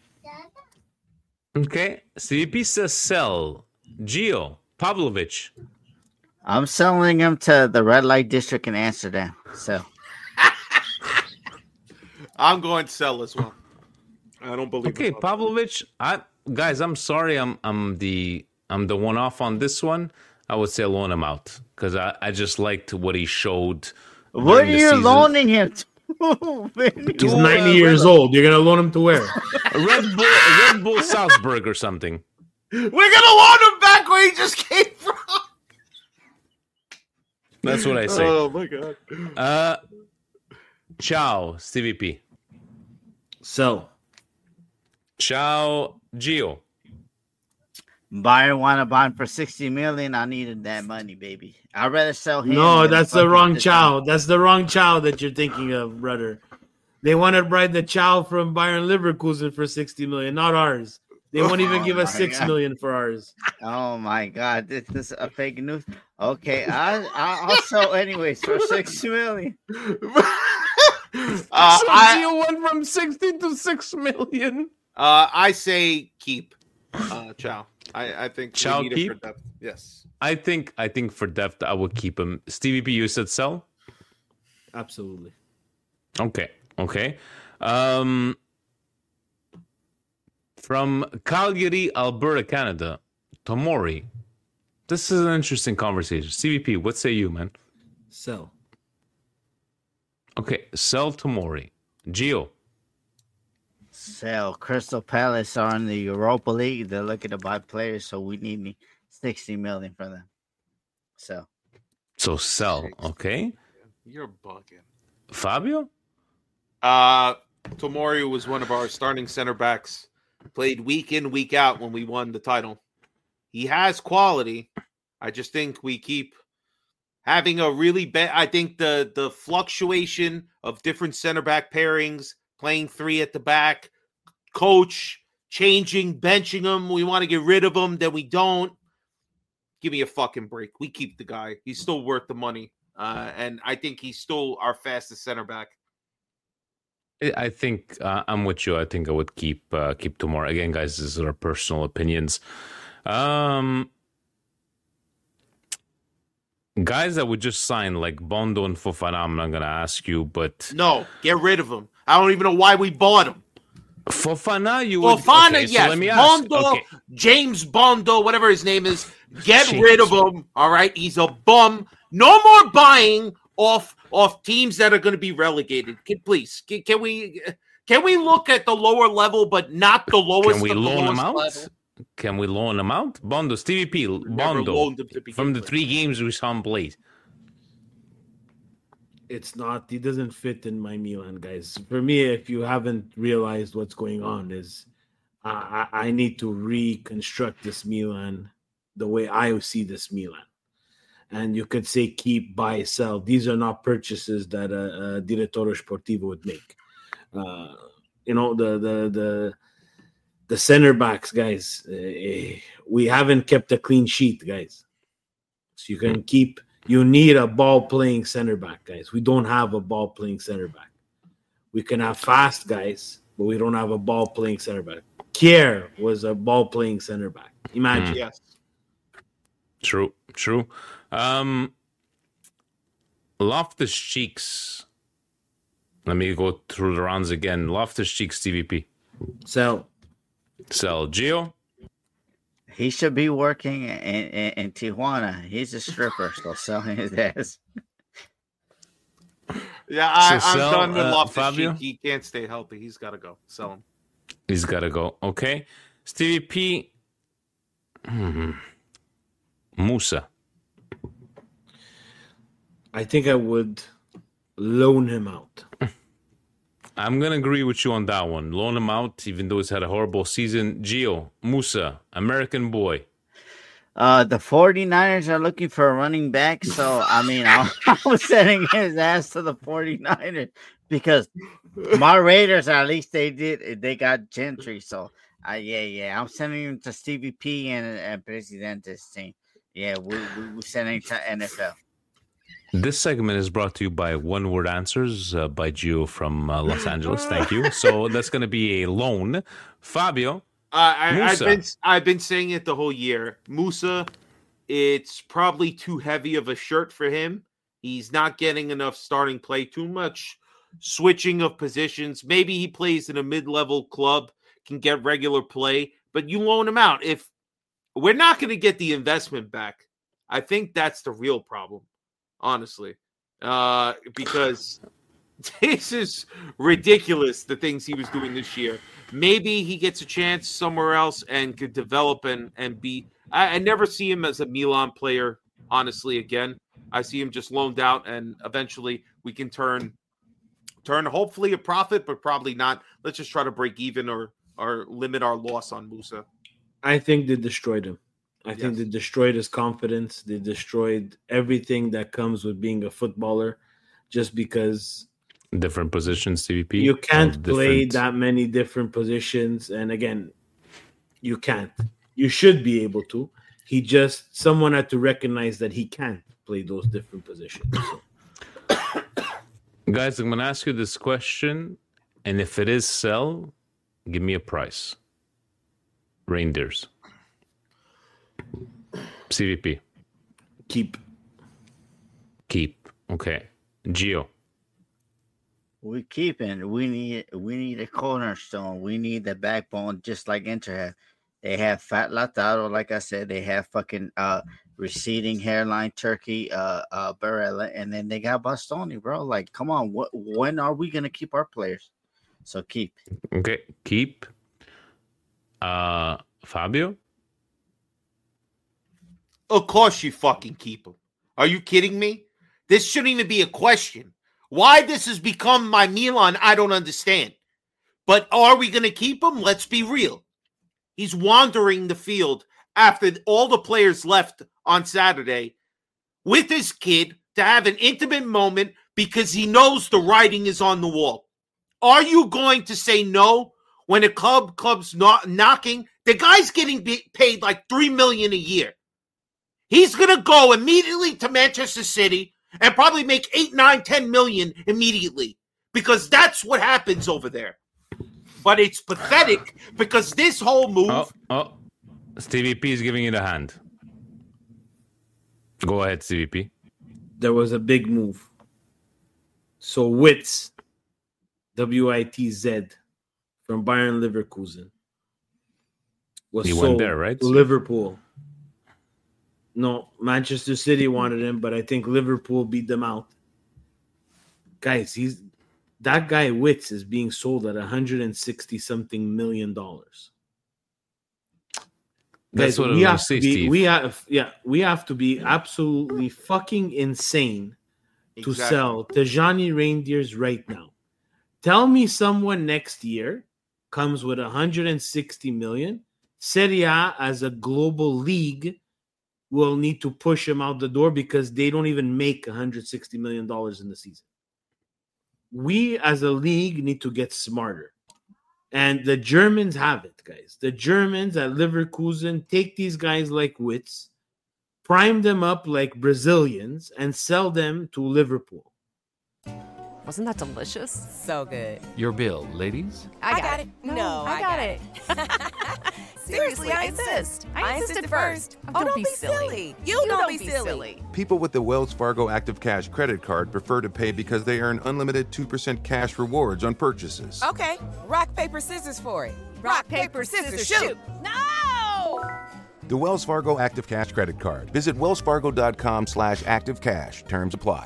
Okay, Stevie P says sell. Gio Pavlovich. I'm selling him to the red light district in Amsterdam. So I'm going to sell as well. I don't believe. Okay, in love. Pavlovich. I guys, I'm sorry. I'm I'm the I'm the one off on this one. I would say loan him out because I, I just liked what he showed. what are during the you season. loaning him to? He's To, ninety uh, years old. You're gonna loan him to where? Red Bull, Red Bull Salzburg or something. We're gonna loan him back where he just came from. That's what I say. Oh my god. Uh, ciao, Stevie P. Sell. Ciao, Gio. Bayern want to buy him for sixty million. I needed that money, baby. I'd rather sell him. No, than that's the fucking wrong this Chow. That's the wrong Chow that you're thinking of, brother. They want to buy the Chow from Bayern Leverkusen for sixty million, not ours. They won't even Oh give us my six God. million for ours. Oh my God, this is a fake news. Okay, I, I I'll sell anyways for six million. Uh, so I, Gio went from sixty to six million. uh, I say keep. Uh, Chow. I, I think Chow we need keep? it for depth. Yes. I think I think for depth I would keep him. Stevie P, you said sell? Absolutely. Okay. Okay. Um from Calgary, Alberta, Canada, Tomori. This is an interesting conversation. C V P, what say you, man? Sell. Okay, sell Tomori. Gio. Sell. Crystal Palace are in the Europa League. They're looking to buy players, so we need sixty million for them. So So sell, okay. You're bugging. Fabio? Uh, Tomori was one of our starting center backs. Played week in, week out when we won the title. He has quality. I just think we keep having a really bad. I think the the fluctuation of different center back pairings, playing three at the back, coach changing, benching him. We want to get rid of him, then we don't. Give me a fucking break. We keep the guy. He's still worth the money, uh, and I think he's still our fastest center back. I think uh, I'm with you. I think I would keep uh, keep Tomori. Again, guys, these are personal opinions. Um, guys that would just sign like Bondo and Fofana, I'm not going to ask you, but... No, get rid of him. I don't even know why we bought him. Fofana, you would... Fofana, okay, so yes. let me ask. Bondo, Okay. James Bondo, whatever his name is. Get James. rid of him, all right? He's a bum. No more buying off off teams that are going to be relegated. Can, please, can, can we can we look at the lower level, but not the lowest? Can we of the loan him lowest out? level? Can we loan him out? Bondo, Stevie P, Never Bondo, loaned him to begin from the with. three games we saw him play. It's not. He doesn't fit in my Milan, guys. For me, if you haven't realized what's going on, is I, I, I need to reconstruct this Milan the way I see this Milan. And you could say keep, buy, sell. These are not purchases that a, a Direttore Sportivo would make. Uh, you know, the the the the center backs, guys. Uh, we haven't kept a clean sheet, guys. So you can keep. You need a ball-playing center back, guys. We don't have a ball-playing center back. We can have fast guys, but we don't have a ball-playing center back. Kier was a ball-playing center back. Imagine. Mm. Yes. True, true. Um, Loftus Cheeks. Let me go through the rounds again. Loftus Cheeks, T V P. So, Sell. Gio. he should be working in, in, in Tijuana. He's a stripper, so sell his ass. Yeah, I, So I'm sell, done with uh, Loftus Fabio? Cheek. He can't stay healthy. He's got to go. Sell him. He's got to go. Okay. Stevie P. Hmm. Musa. I think I would loan him out. I'm going to agree with you on that one. Loan him out, even though he's had a horrible season. Gio. Musa. American boy. Uh, the 49ers are looking for a running back, so I mean, I, I was sending his ass to the 49ers because my Raiders, at least they did, they got Gentry. So, uh, yeah, yeah, I'm sending him to Stevie P and, and Presidente's team. Yeah, we, we, we're sending to N F L. This segment is brought to you by One Word Answers uh, by Gio from uh, Los Angeles. Thank you. So that's going to be a loan. Fabio. Uh, I, I've Musa. been I've been saying it the whole year. Musa, it's probably too heavy of a shirt for him. He's not getting enough starting play. Too much switching of positions. Maybe he plays in a mid-level club, can get regular play, but you loan him out. If we're not going to get the investment back, I think that's the real problem, honestly, uh, because this is ridiculous, the things he was doing this year. Maybe he gets a chance somewhere else and could develop and, and be... I, I never see him as a Milan player, honestly, again. I see him just loaned out, and eventually we can turn, turn hopefully a profit, but probably not. Let's just try to break even or, or limit our loss on Musa. I think they destroyed him. I Yes. think they destroyed his confidence. They destroyed everything that comes with being a footballer just because Different positions, T V P. you can't Of play different- that many different positions. And again, You can't. You should be able to. He just, someone had to recognize that he can't play those different positions. So. Guys, I'm going to ask you this question, and if it is sell, give me a price. Reindeers. C V P. Keep. Keep. Okay. Gio. We keeping. We need. We need a cornerstone. We need the backbone, just like Inter have. They have Fat Lautaro, like I said. They have fucking uh receding hairline Turkey, uh, uh Barella, and then they got Bastoni, bro. Like, come on. What? When are we gonna keep our players? So keep. Okay. Keep. Uh, Fabio. Of course you fucking keep him. Are you kidding me? This shouldn't even be a question. Why this has become my Milan, I don't understand. But are we going to keep him? Let's be real. He's wandering the field after all the players left on Saturday with his kid to have an intimate moment because he knows the writing is on the wall. Are you going to say no when a club club's not knocking? The guy's getting paid like three million dollars a year. He's going to go immediately to Manchester City and probably make eight, nine, ten million immediately because that's what happens over there. But it's pathetic because this whole move. Oh, oh. Stevie P is giving you the hand. Go ahead, Stevie P. There was a big move. So Witz, W I T Z, from Bayern Leverkusen, was he sold went there, right? to Liverpool. No, Manchester City wanted him, but I think Liverpool beat them out. Guys, he's that guy Witz is being sold at one hundred sixty something million dollars. That's Guys, what we I have see, to be, Steve. we have, yeah, we have to be absolutely fucking insane to Exactly. sell Tijani Reindeers right now. Tell me someone next year comes with one hundred sixty million. Serie A as a global league will need to push him out the door because they don't even make one hundred sixty million dollars in the season. We as a league need to get smarter. And the Germans have it, guys. The Germans at Leverkusen take these guys like Witz, prime them up like Brazilians, and sell them to Liverpool. Wasn't that delicious? So good. Your bill, ladies? I got, it. No, I got it. Seriously, I insist. I insisted first. Oh, don't be silly. You don't be silly. People with the Wells Fargo Active Cash credit card prefer to pay because they earn unlimited two percent cash rewards on purchases. Okay, rock, paper, scissors for it. Rock, paper, scissors, shoot. No! The Wells Fargo Active Cash credit card. Visit wellsfargo.com slash active cash. Terms apply.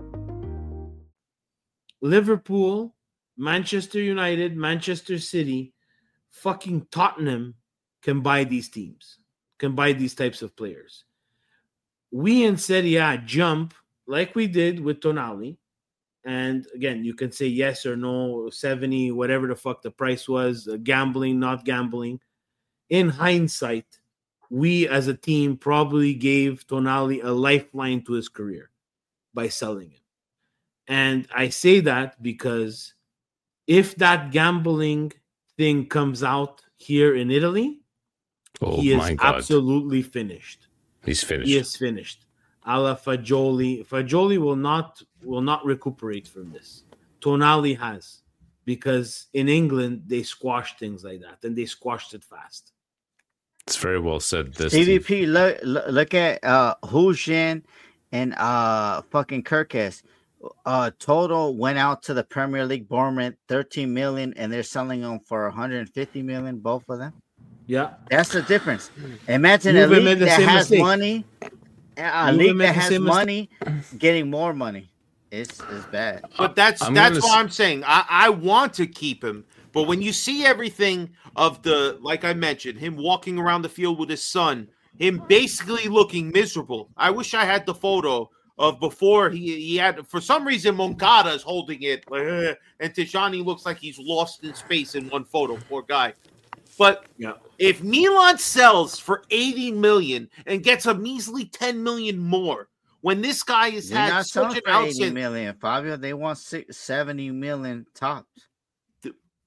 Liverpool, Manchester United, Manchester City, fucking Tottenham can buy these teams, can buy these types of players. We in Serie A jump like we did with Tonali. And again, you can say yes or no, seventy, whatever the fuck the price was, uh, gambling, not gambling. In hindsight, we as a team probably gave Tonali a lifeline to his career by selling him. And I say that because if that gambling thing comes out here in Italy, Oh, he is my God. absolutely finished. He's finished. He is finished. Ala Fagioli. Fagioli will not will not recuperate from this. Tonali has. Because in England, they squash things like that. And they squashed it fast. It's very well said. This C V P, look, look, look at uh, Hushin and uh, fucking Kirkes. Uh, total went out to the Premier League, Bournemouth, thirteen million, and they're selling them for one hundred fifty million, both of them. Yeah. That's the difference. Imagine a Juve league made the that same has mistake. money, a Juve league made that the has same money getting more money. It's, it's bad. But that's I'm that's gonna what s- I'm saying. I, I want to keep him, but when you see everything of the, like I mentioned, him walking around the field with his son, him basically looking miserable. I wish I had the photo of before he he had. For some reason, Moncada is holding it, like, "Eh," and Tijani looks like he's lost in space in one photo. Poor guy. But Yeah. if Milan sells for eighty million and gets a measly ten million more, when this guy has They're had not such selling an for eighty outstanding. million, Fabio. They want six, seventy million tops.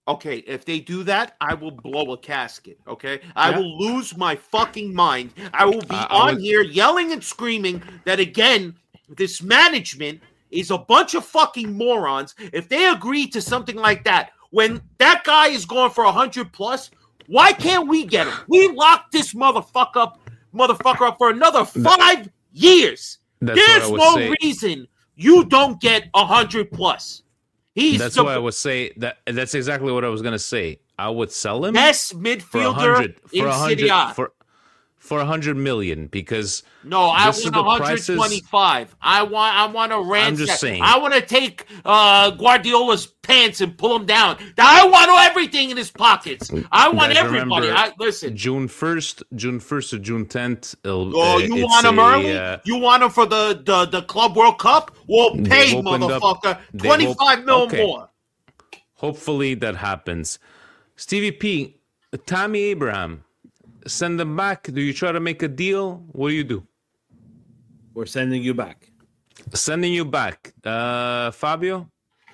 Okay, if they do that, I will blow a casket. Okay, I Yeah. will lose my fucking mind. I will be Uh, I on was- here yelling and screaming that again. This management is a bunch of fucking morons. If they agree to something like that, when that guy is going for a hundred plus, why can't we get him? We locked this motherfucker up, motherfucker up for another five years. That's what I There's would no say. reason you don't get a hundred plus. He's That's the why I would say that. That's exactly what I was gonna say. I would sell him best for a midfielder hundred in for a Serie hundred A. for for a hundred million because No, I this is want the one hundred prices- twenty-five. I want I want to ransack. just saying. I want to take uh, Guardiola's pants and pull them down. I want everything in his pockets. I want Guys, everybody. remember, I, listen. June first, June first to June tenth. Oh, uh, you it's want him a, early? uh, You want him for the, the, the Club World Cup? Well, They've pay, opened up- motherfucker. they've twenty-five op- mil okay. more. Hopefully that happens. Stevie P, Tammy Abraham, send them back. Do you try to make a deal? What do you do? We're sending you back. Sending you back. Uh, Fabio?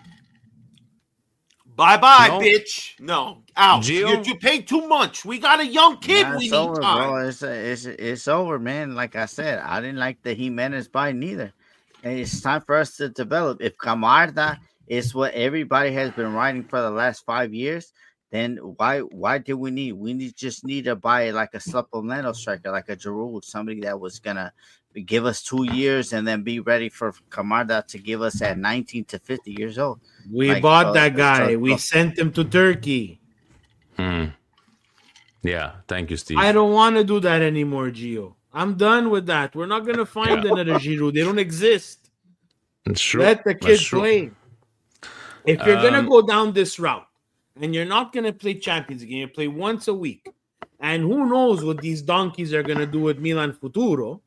Bye-bye, No. bitch. No, out. Gio? You, you paid too much. We got a young kid. Nah, we it's need over, time. bro. It's, it's it's over, man. Like I said, I didn't like the Jimenez buy neither, and it's time for us to develop. If Camarda is what everybody has been writing for the last five years, then why why do we need? We need just need to buy like a supplemental striker, like a Giroud, somebody that was gonna give us two years and then be ready for Camarda to give us at nineteen to fifty years old. We Like, bought uh, that guy. uh, We uh, sent him to Turkey. Hmm. Yeah, thank you, Steve. I don't want to do that anymore, Gio. I'm done with that. We're not gonna find Yeah. another Giroud. They don't exist. It's true. Let the That's kids true. play. If you're gonna Um, go down this route and you're not gonna play Champions League, you play once a week, and who knows what these donkeys are gonna do with Milan Futuro,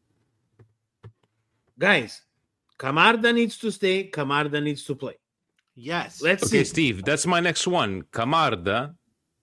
guys. Camarda needs to stay. Camarda needs to play. Yes. Let's Okay, see. Steve, that's my next one. Camarda,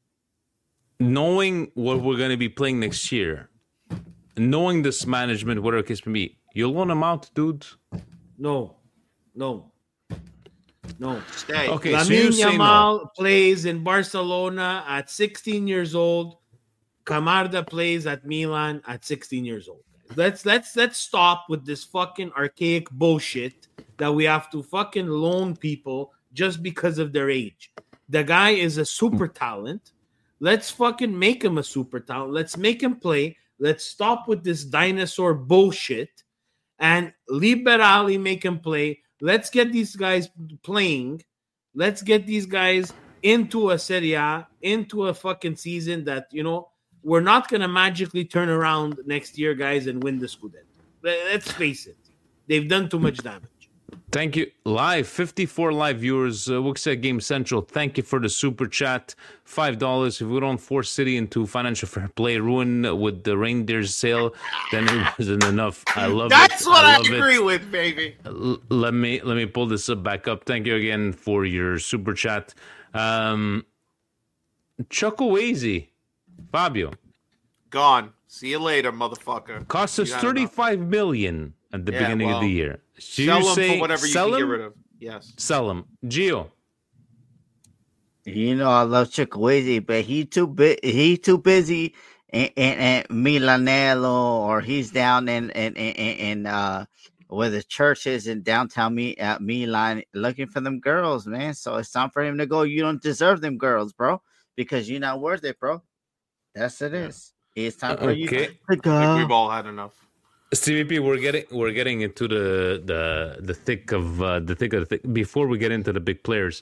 knowing what we're going to be playing next year, knowing this management, whatever the case may be, you'll loan him out, dude. No, no, no. Stay. Okay, so Lamine you say no. Yamal plays in Barcelona at sixteen years old. Camarda plays at Milan at sixteen years old. Let's let's let's stop with this fucking archaic bullshit that we have to fucking loan people just because of their age. The guy is a super talent. Let's fucking make him a super talent. Let's make him play. Let's stop with this dinosaur bullshit and Liberali make him play. Let's get these guys playing. Let's get these guys into a Serie A, into a fucking season that, you know, we're not going to magically turn around next year, guys, and win the Scudetto. Let's face it. They've done too much damage. Thank you. Live, fifty-four live viewers. Uh, Wixia Game Central, thank you for the super chat. five dollars. If we don't force City into financial fair play, ruin with the reindeer's sale, then it wasn't enough. I love That's it. what I, love it. agree with, baby. L- let me let me pull this up back up. Thank you again for your super chat. Um, Chukwueze, Fabio, Gone. See you later, motherfucker. cost us You got enough. thirty-five million at the Yeah, beginning of well, the year. So Sell you them say for whatever you sell can him? get rid of. Yes. Sell him, Gio. You know I love Chukwueze, but he too big. He too busy in, in, in Milanello, or he's down in in in, in uh where the church is in downtown Mi, uh, Milan, looking for them girls, man. So it's time for him to go. You don't deserve them girls, bro, because you're not worth it, bro. That's it is. It's time for you Okay. to I think go. we've all had enough. Stevie P, we're getting we're getting into the the the thick of uh, the thick of the thick. Before we get into the big players,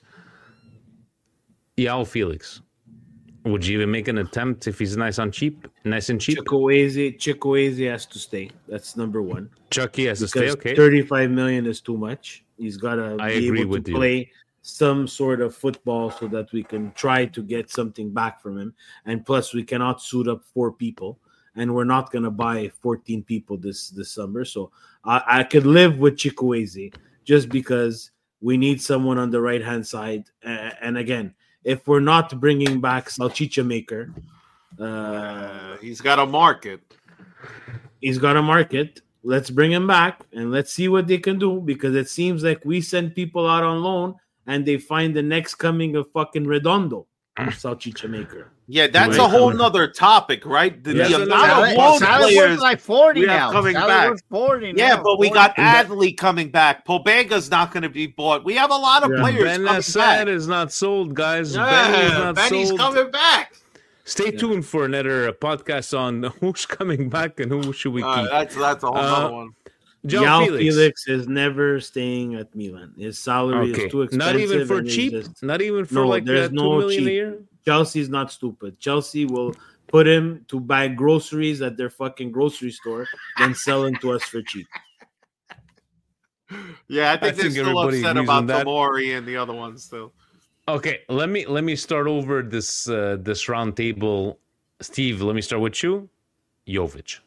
Yao Felix, would you even make an attempt if he's nice on cheap, nice and cheap? Chukwueze, Chukwueze has to stay. That's number one. Chucky has to stay. Because Okay, thirty-five million is too much. He's got to I be agree able with to you. play some sort of football so that we can try to get something back from him. And plus, we cannot suit up four people, and we're not going to buy fourteen people this this summer. So I, I could live with Chukwueze just because we need someone on the right hand side. Uh, and again, if we're not bringing back Salchicha Maker, uh, Uh, he's got a market. he's got a market. Let's bring him back and let's see what they can do, because it seems like we send people out on loan and they find the next coming of fucking Redondo. salchicha maker. Yeah, that's Right. a whole nother topic, right? The, Yeah, the so amount Salad, of role Salad players was like forty we now. have coming Salad back. was forty now. Yeah, but we forty. got Adley coming back. Pobega's not going to be bought. We have a lot of Yeah. players Ben coming Assad back. is not sold, guys. Yeah, Benny is not Benny's sold. coming back. Stay tuned for another podcast on who's coming back and who should we Uh, keep. that's that's a whole Uh, other one. João João Felix. Felix. is never staying at Milan. His salary Okay. is too expensive. Not even for and he's cheap. just- Not even for No, like there's uh, two no million cheap. a year. Chelsea's not stupid. Chelsea will put him to buy groceries at their fucking grocery store, then sell him to us for cheap. Yeah, I think I they're think still everybody upset agrees about on that. Tomori and the other ones still. Okay, let me let me start over this uh, this round table. Steve, let me start with you. Jovic.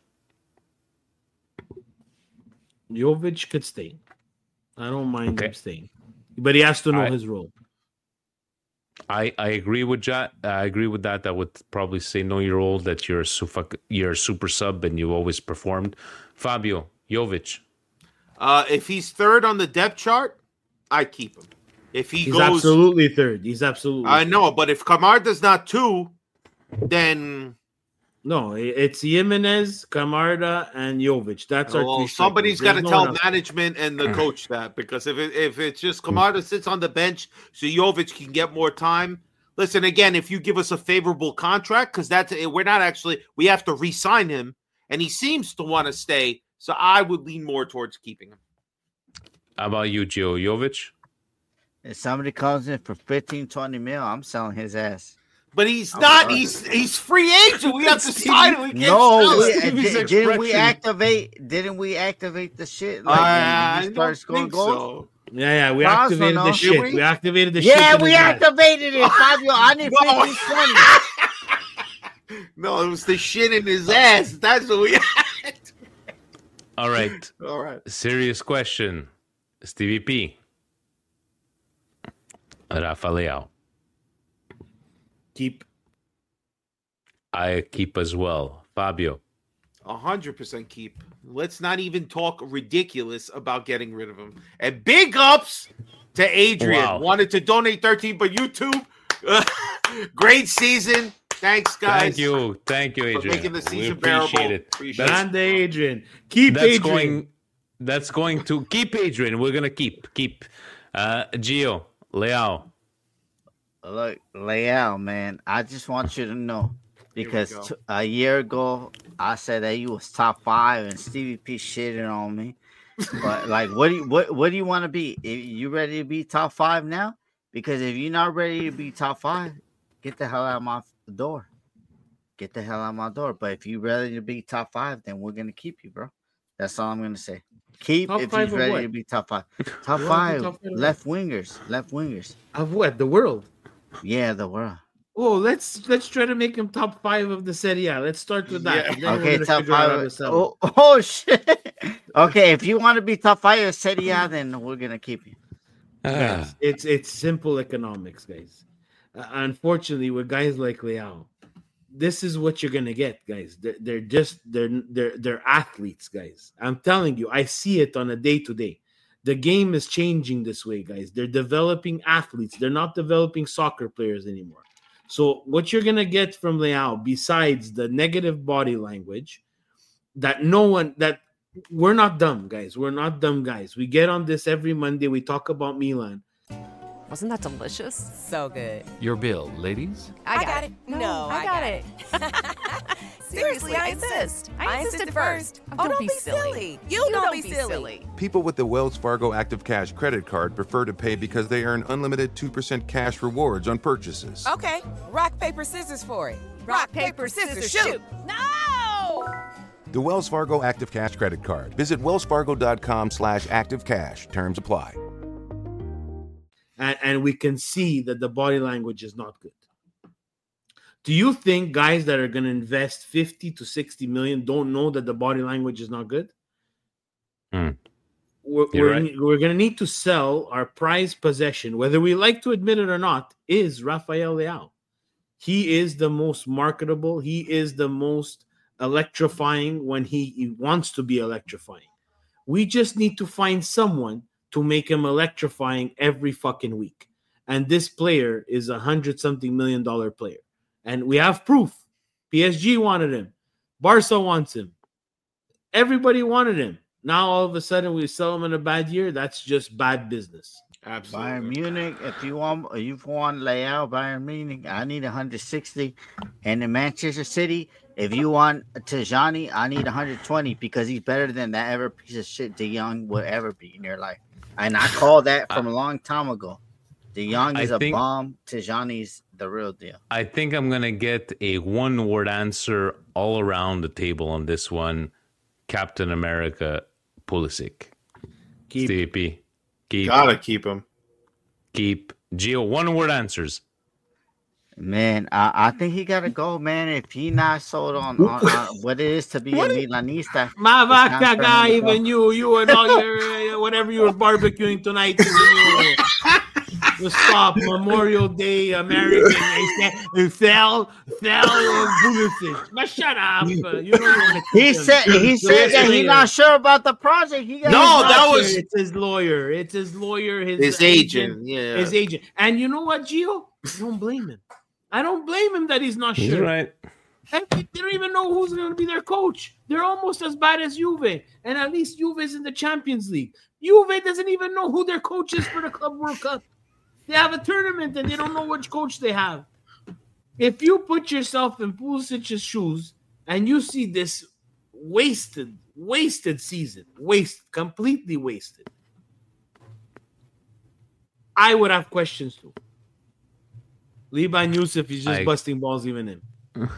Jovic could stay. I don't mind Okay. him staying, but he has to know Alright. his role. I, I agree with that. I agree with that. I would probably say no year old that you're a super, you're a super sub and you always performed. Fabio Jovic. Uh, if he's third on the depth chart, I keep him. If he He's goes, absolutely third. He's absolutely. I third. know, but if Camarda's not two, then No, it- it's Jimenez, Camarda, and Jovic. That's our well, three somebody's got strikers. to There's tell no one else. management and the coach that, because if it, if it's just Camarda sits on the bench so Jovic can get more time. Listen, again, if you give us a favorable contract, because that's we're not actually we have to re-sign him, and he seems to want to stay. So I would lean more towards keeping him. How about you, Gio Jovic? If somebody comes in for fifteen, twenty mil, I'm selling his ass. But he's not. He's he's free agent. We have to sign him. We can't No, sell we, him. Stevie's did, didn't we expression. activate? Didn't we activate the shit? Uh, Like, I when he don't started scoring think goals? so. Yeah, yeah, we Cross activated one, the huh? shit. Did We? we? activated the shit. Yeah, in we his ass. activated it, Fabio. I need No. fifteen, twenty. No, it was the shit in his ass. That's what we had. All right. All right. Serious question. Stevie P. Rafa Leao. Keep. I keep as well. Fabio. A hundred percent keep. Let's not even talk ridiculous about getting rid of him. And big ups to Adrian. Wow. Wanted to donate thirteen, but YouTube. Great season. Thanks, guys. Thank you. Thank you, for Adrian. making the We season appreciate bearable. it. Appreciate That's, And Adrian. Keep that's Adrian. going that's going to keep Adrian. We're gonna keep. Keep. Uh Gio, Leao. Look, Leal, man, I just want you to know because go. t- a year ago I said that you was top five and Stevie P shitting on me. But like, what do you what what do you want to be? If you ready to be top five now? Because if you're not ready to be top five, get the hell out of my door. Get the hell out of my door. But if you're ready to be top five, then we're gonna keep you, bro. That's all I'm gonna say. Keep Top if five he's of ready what? to be top five. Top You want to be five, top five of left wingers, left wingers. Of what? The world. Yeah, the world. Oh, let's let's try to make him top five of the Serie A. Let's start with that. Yeah. and then we're Okay, gonna top figure out how five. to sell Oh, him. oh shit. Okay, if you want to be top five of Serie A, then we're gonna keep you. Guys, it's it's simple economics, guys. Uh, unfortunately, with guys like Leao, this is what you're gonna get, guys. They're, they're just they're they're they're athletes, guys. I'm telling you, I see it on a day to day. The game is changing this way, guys. They're developing athletes. They're not developing soccer players anymore. So what you're gonna get from Leao, besides the negative body language, that no one that we're not dumb, guys. We're not dumb guys. We get on this every Monday. We talk about Milan. Wasn't that delicious? So good. Your bill, ladies. I got it. No, I got it. Seriously, I insist. I insisted first. Oh, don't be silly. You don't be silly. People with the Wells Fargo Active Cash credit card prefer to pay because they earn unlimited two percent cash rewards on purchases. Okay, rock, paper, scissors for it. Rock, paper, scissors, shoot. No! The Wells Fargo Active Cash credit card. Visit wellsfargo.com slash active cash. Terms apply. And, and we can see that the body language is not good. Do you think guys that are going to invest fifty to sixty million don't know that the body language is not good? Hmm. We're, You're we're, right. we're going to need to sell our prized possession, whether we like to admit it or not, is Rafael Leao. He is the most marketable. He is the most electrifying when he, he wants to be electrifying. We just need to find someone to make him electrifying every fucking week. and this player is a hundred something million dollar player, and we have proof. P S G wanted him, Barca wants him, everybody wanted him. Now all of a sudden we sell him in a bad year. That's just bad business. Absolutely. Bayern Munich, if you want, if you want Leao, Bayern Munich, I need one hundred sixty, and in Manchester City, if you want Tijani, I need one hundred twenty because he's better than that ever piece of shit De Jong will ever be in your life. And I called that from a long time ago. De Jong is I a think, bomb. Tijani's the real deal. I think I'm gonna get a one-word answer all around the table on this one. Captain America, Pulisic. Keep. Stevie P. Keep. Gotta keep him. Keep. Gio, one-word answers. Man, I, I think he gotta go, man. If he not sold on, on, on what it is to be what a Milanista. My vaca guy, even you, you and all your whatever you were barbecuing tonight. You, you stop Memorial Day, American. They fell, fell Pulisic. But shut up. You know you he said he said that he's not sure about the project. He got no, that was it's his lawyer. It's his lawyer. His, his agent. agent. Yeah, his agent. And you know what, Gio? I don't blame him. I don't blame him that he's not he's sure. Right. And they don't even know who's going to be their coach. They're almost as bad as Juve. And at least Juve is in the Champions League. Juve doesn't even know who their coach is for the Club World Cup. They have a tournament and they don't know which coach they have. If you put yourself in Pulisic's shoes and you see this wasted, wasted season, waste, completely wasted, I would have questions too. Liban Youssef is just I, busting balls even in.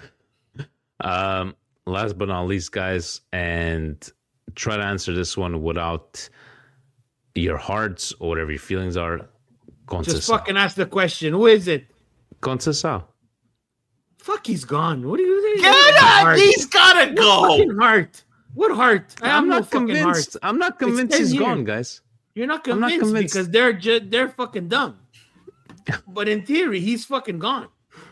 um, last but not least, guys, and try to answer this one without your hearts or whatever your feelings are. Conceição. Just fucking ask the question. Who is it? Conceição. Fuck, he's gone. What are you doing? Get out! He's gotta go. What fucking heart? What heart? I I'm not no convinced. I'm not convinced he's years. gone, guys. You're not convinced, not convinced. because they're ju- they're fucking dumb. But in theory, he's fucking gone.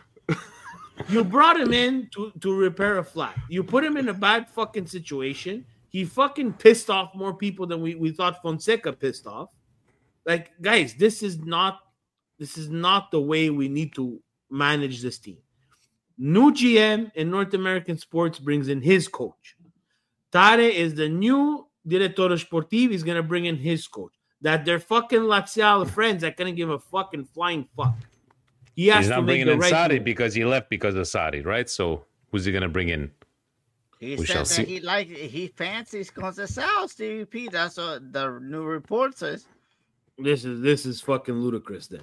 You brought him in to, to repair a flat. You put him in a bad fucking situation. He fucking pissed off more people than we, we thought Fonseca pissed off. Like, guys, this is not this is not the way we need to manage this team. New G M in North American sports brings in his coach. Tare is the new Direttore Sportivo. He's going to bring in his coach. That they're fucking Laziale friends that couldn't give a fucking flying fuck. He has He's to not make bringing the in right Sarri move. because he left because of Sarri, right? So who's he going to bring in? He we said shall that see. he like he fancies Conceição, Stevie P. That's what the new report says. This is this is fucking ludicrous then.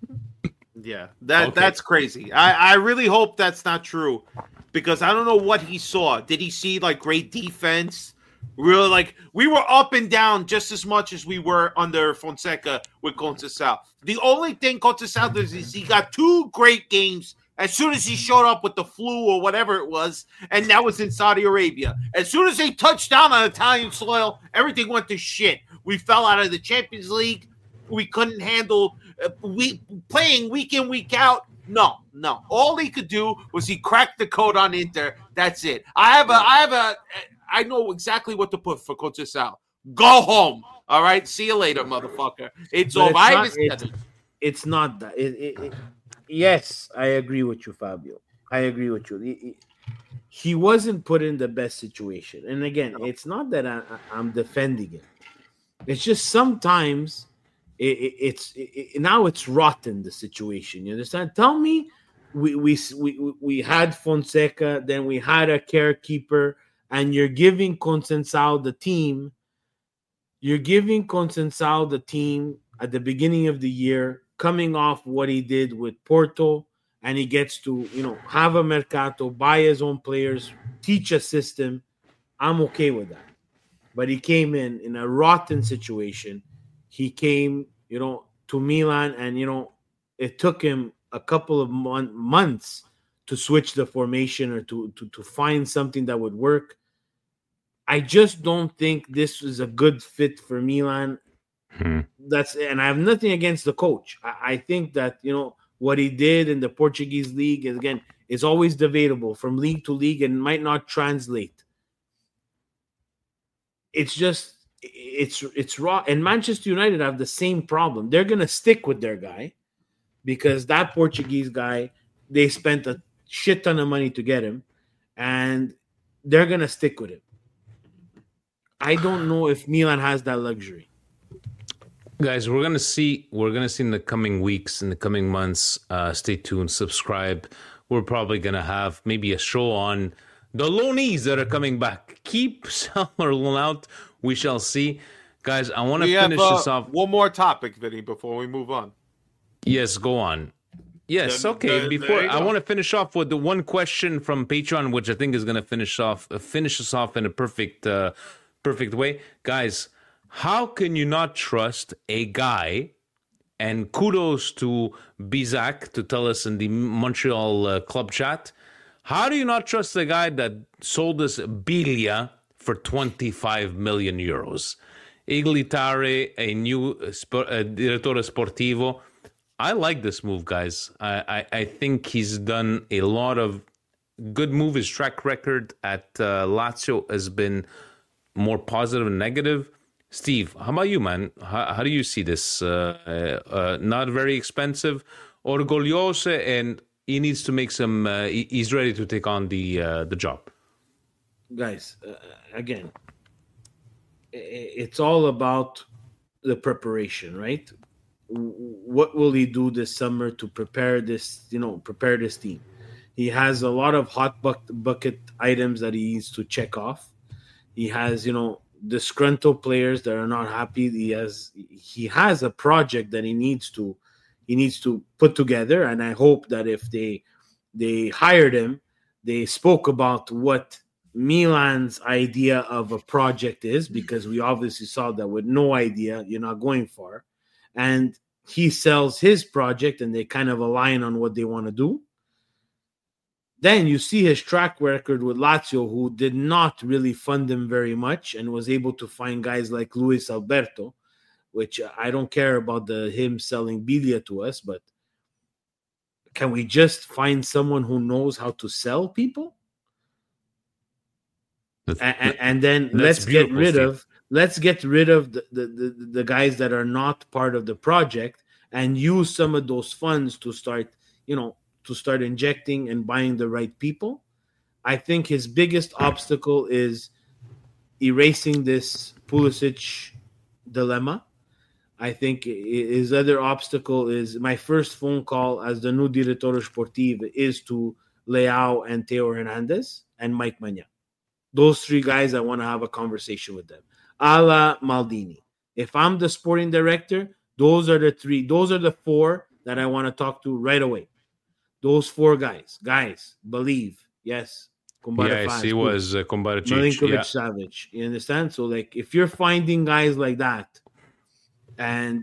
Yeah, that Okay. that's crazy. I, I really hope that's not true because I don't know what he saw. Did he see like great defense? Really, like we were up and down just as much as we were under Fonseca with Conceição. The only thing Conceição does is he got two great games as soon as he showed up with the flu or whatever it was, and that was in Saudi Arabia. As soon as they touched down on Italian soil, everything went to shit. We fell out of the Champions League. We couldn't handle uh, we playing week in, week out. No, no. All he could do was he cracked the code on Inter. That's it. I have a, I have a, I know exactly what to put for Conceição. Go home. All right. See you later, motherfucker. It's But over. I not, even it's, said it. it's not that. It, it, it, yes, I agree with you, Fabio. I agree with you. He, he wasn't put in the best situation. And again, it's not that I, I'm defending it. It's just sometimes it, it, it's it, now it's rotten, the situation. You understand? Tell me, we we we we had Fonseca, then we had a carekeeper, and you're giving Conceição the team. You're giving Conceição the team at the beginning of the year, coming off what he did with Porto, and he gets to, you know, have a mercato, buy his own players, teach a system. I'm okay with that. But he came in in a rotten situation. He came, you know, to Milan, and, you know, it took him a couple of mon- months to switch the formation or to, to, to find something that would work. I just don't think this is a good fit for Milan. Hmm. That's and I have nothing against the coach. I, I think that, you know, what he did in the Portuguese league is, again, is always debatable from league to league and might not translate. It's just it's it's raw. And Manchester United have the same problem. They're gonna stick with their guy, because that Portuguese guy, they spent a shit ton of money to get him, and they're going to stick with him. I don't know if Milan has that luxury. Guys, we're gonna see. We're gonna see in the coming weeks, in the coming months. Uh, stay tuned. Subscribe. We're probably gonna have maybe a show on the loanees that are coming back. Keep some or loan out. We shall see, guys. I want to finish have, uh, this off. One more topic, Vinny, before we move on. Yes, go on. Yes, Then- okay. then- Before there you I go. want to finish off with the one question from Patreon, which I think is gonna finish off uh, finish us off in a perfect uh, perfect way, guys. How can you not trust a guy? And kudos to Bizak to tell us in the Montreal uh, club chat. How do you not trust the guy that sold us Biglia for twenty-five million euros? Iglitare, a new uh, sp- uh, direttore sportivo. I like this move, guys. I, I, I think he's done a lot of good move. His track record at uh, Lazio has been more positive and negative. Steve, how about you, man? How, how do you see this? Uh, uh, uh, not very expensive, orgogliose, and he needs to make some. Uh, he, he's ready to take on the uh, the job. Guys, uh, again, i- it's all about the preparation, right? W- What will he do this summer to prepare this? You know, prepare this team. He has a lot of hot buck- bucket items that he needs to check off. He has, you know, disgruntled players that are not happy. He has he has a project that he needs to he needs to put together, and I hope that if they they hired him, they spoke about what Milan's idea of a project is, because we obviously saw that with no idea you're not going far, and he sells his project and they kind of align on what they want to do. Then you see his track record with Lazio, who did not really fund him very much and was able to find guys like Luis Alberto, which I don't care about the him selling Biglia to us, but can we just find someone who knows how to sell people? And, and then let's get rid Steve. of let's get rid of the, the, the, the guys that are not part of the project and use some of those funds to start, you know, to start injecting and buying the right people. I think his biggest obstacle is erasing this Pulisic dilemma. I think his other obstacle is my first phone call as the new Direttore Sportivo is to Leao and Theo Hernandez and Mike Magnan. Those three guys, I want to have a conversation with them. A la Maldini. If I'm the sporting director, those are the three, those are the four that I want to talk to right away. Those four guys, guys, believe, yes. Yes, he was uh, Kombaric. Milinkovic Yeah. Savic. You understand? So, like, if you're finding guys like that, and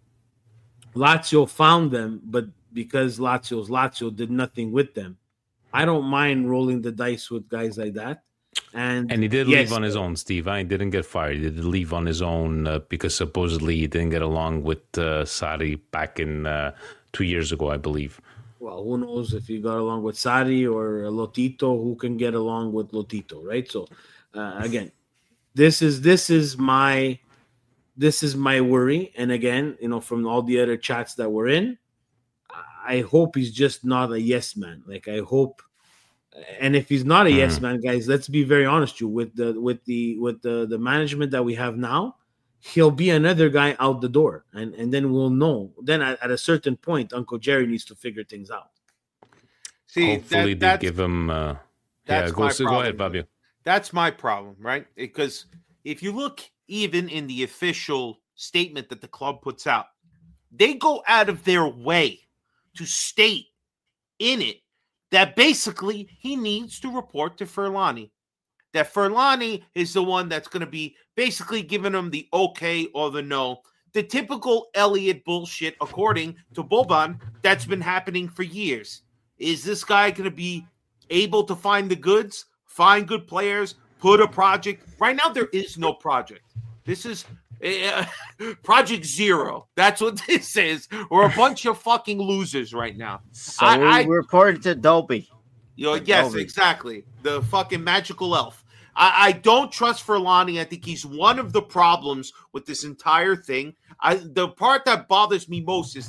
Lazio found them, but because Lazio's Lazio did nothing with them, I don't mind rolling the dice with guys like that. And And he did yes, leave on his own, Steve. He didn't get fired. He did leave on his own uh, because supposedly he didn't get along with uh, Sarri back in uh, two years ago, I believe. Well, who knows if he got along with Sarri or Lotito? Who can get along with Lotito, right? So, uh, again, this is this is my this is my worry. And again, you know, from all the other chats that we're in, I hope he's just not a yes man. Like, I hope. And if he's not a Mm. yes man, guys, let's be very honest. You with the with the with the the management that we have now, he'll be another guy out the door, and and then we'll know. Then at, at a certain point, Uncle Jerry needs to figure things out. See, Hopefully that, they that's, give him... Uh, that's yeah, go, my so go ahead, problem. Fabio. That's my problem, right? Because if you look even in the official statement that the club puts out, they go out of their way to state in it that basically he needs to report to Furlani. That Furlani is the one that's going to be basically giving him the okay or the no. The typical Elliott bullshit, according to Boban, that's been happening for years. Is this guy going to be able to find the goods, find good players, put a project? Right now, there is no project. This is uh, Project Zero. That's what this is. We're a bunch of fucking losers right now. So I- we I- reported to Dolby. You know, yes, Dolby. exactly. The fucking magical elf. I, I don't trust Furlani. I think he's one of the problems with this entire thing. I the part that bothers me most is that,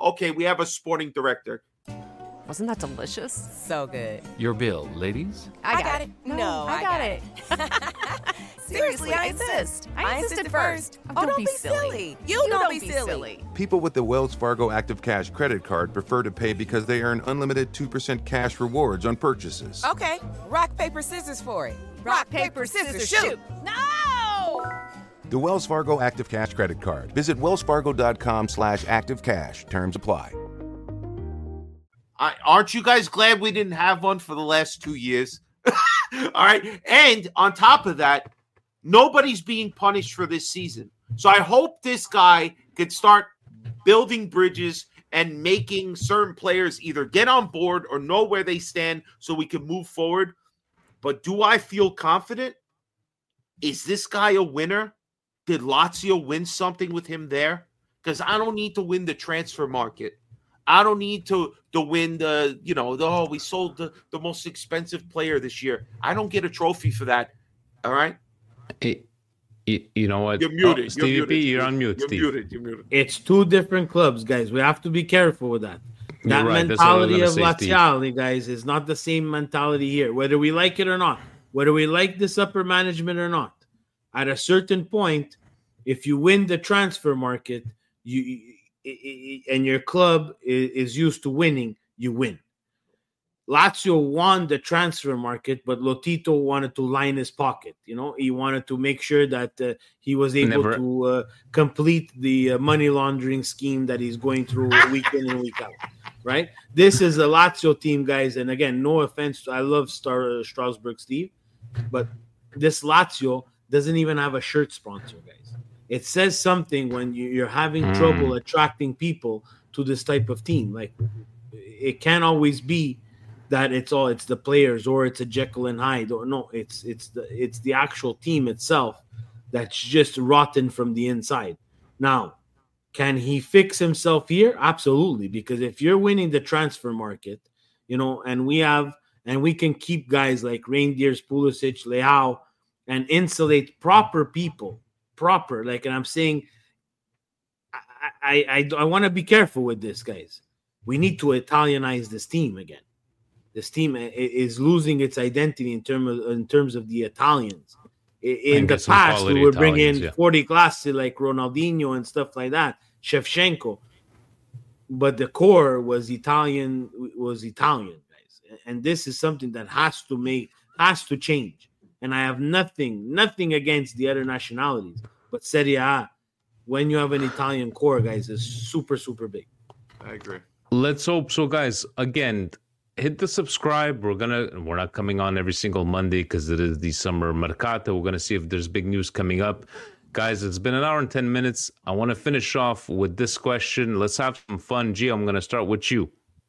okay, we have a sporting director. Wasn't that delicious? So good. Your bill, ladies? I, I got, got it. it. No, no I, I got, got it. Seriously, I insist. I insisted first. Oh, don't, don't be silly. silly. You, you don't, don't be silly. silly. People with the Wells Fargo Active Cash credit card prefer to pay because they earn unlimited two percent cash rewards on purchases. Okay, rock, paper, scissors for it. Rock, rock paper, scissors, shoot. shoot. No! The Wells Fargo Active Cash credit card. Visit wellsfargo.com slash active cash. Terms apply. I, aren't you guys glad we didn't have one for the last two years? All right. And on top of that, nobody's being punished for this season. So I hope this guy could start building bridges and making certain players either get on board or know where they stand so we can move forward. But do I feel confident? Is this guy a winner? Did Lazio win something with him there? Because I don't need to win the transfer market. I don't need to, to win the, you know, the, oh, we sold the, the most expensive player this year. I don't get a trophy for that. All right? It, you, you know what? You're muted. Oh, Stevie you're, P, muted. you're on mute, You're Steve. muted. You're muted. It's two different clubs, guys. We have to be careful with that. That right. mentality of say, Laziale, guys, is not the same mentality here, whether we like it or not, whether we like this upper management or not. At a certain point, if you win the transfer market, you and your club is used to winning, you win. Lazio won the transfer market, but Lotito wanted to line his pocket. You know, he wanted to make sure that uh, he was able Never. to uh, complete the uh, money laundering scheme that he's going through week in and week out. Right? This is a Lazio team, guys. And again, no offense, I love Star uh, Strasbourg, Steve, but this Lazio doesn't even have a shirt sponsor, guys. It says something when you're having mm. trouble attracting people to this type of team. Like, it can't always be that it's all it's the players or it's a Jekyll and Hyde. Or no, it's it's the it's the actual team itself that's just rotten from the inside. Now, can he fix himself here? Absolutely, because if you're winning the transfer market, you know, and we have and we can keep guys like Reindeers, Pulisic, Leao, and insulate proper people. Proper, like, and I'm saying, I I I, I want to be careful with this, guys. We need to Italianize this team again. This team is losing its identity in terms of, in terms of the Italians. In the past, we would bring in yeah. forty classes like Ronaldinho and stuff like that, Shevchenko, but the core was Italian. Was Italian, guys, and this is something that has to make has to change. And I have nothing, nothing against the other nationalities. But Serie A, when you have an Italian core, guys, is super, super big. I agree. Let's hope so, guys. Again, hit the subscribe. We're gonna we're not coming on every single Monday because it is the summer mercato. We're gonna see if there's big news coming up. Guys, it's been an hour and ten minutes. I want to finish off with this question. Let's have some fun. Gio, I'm gonna start with you.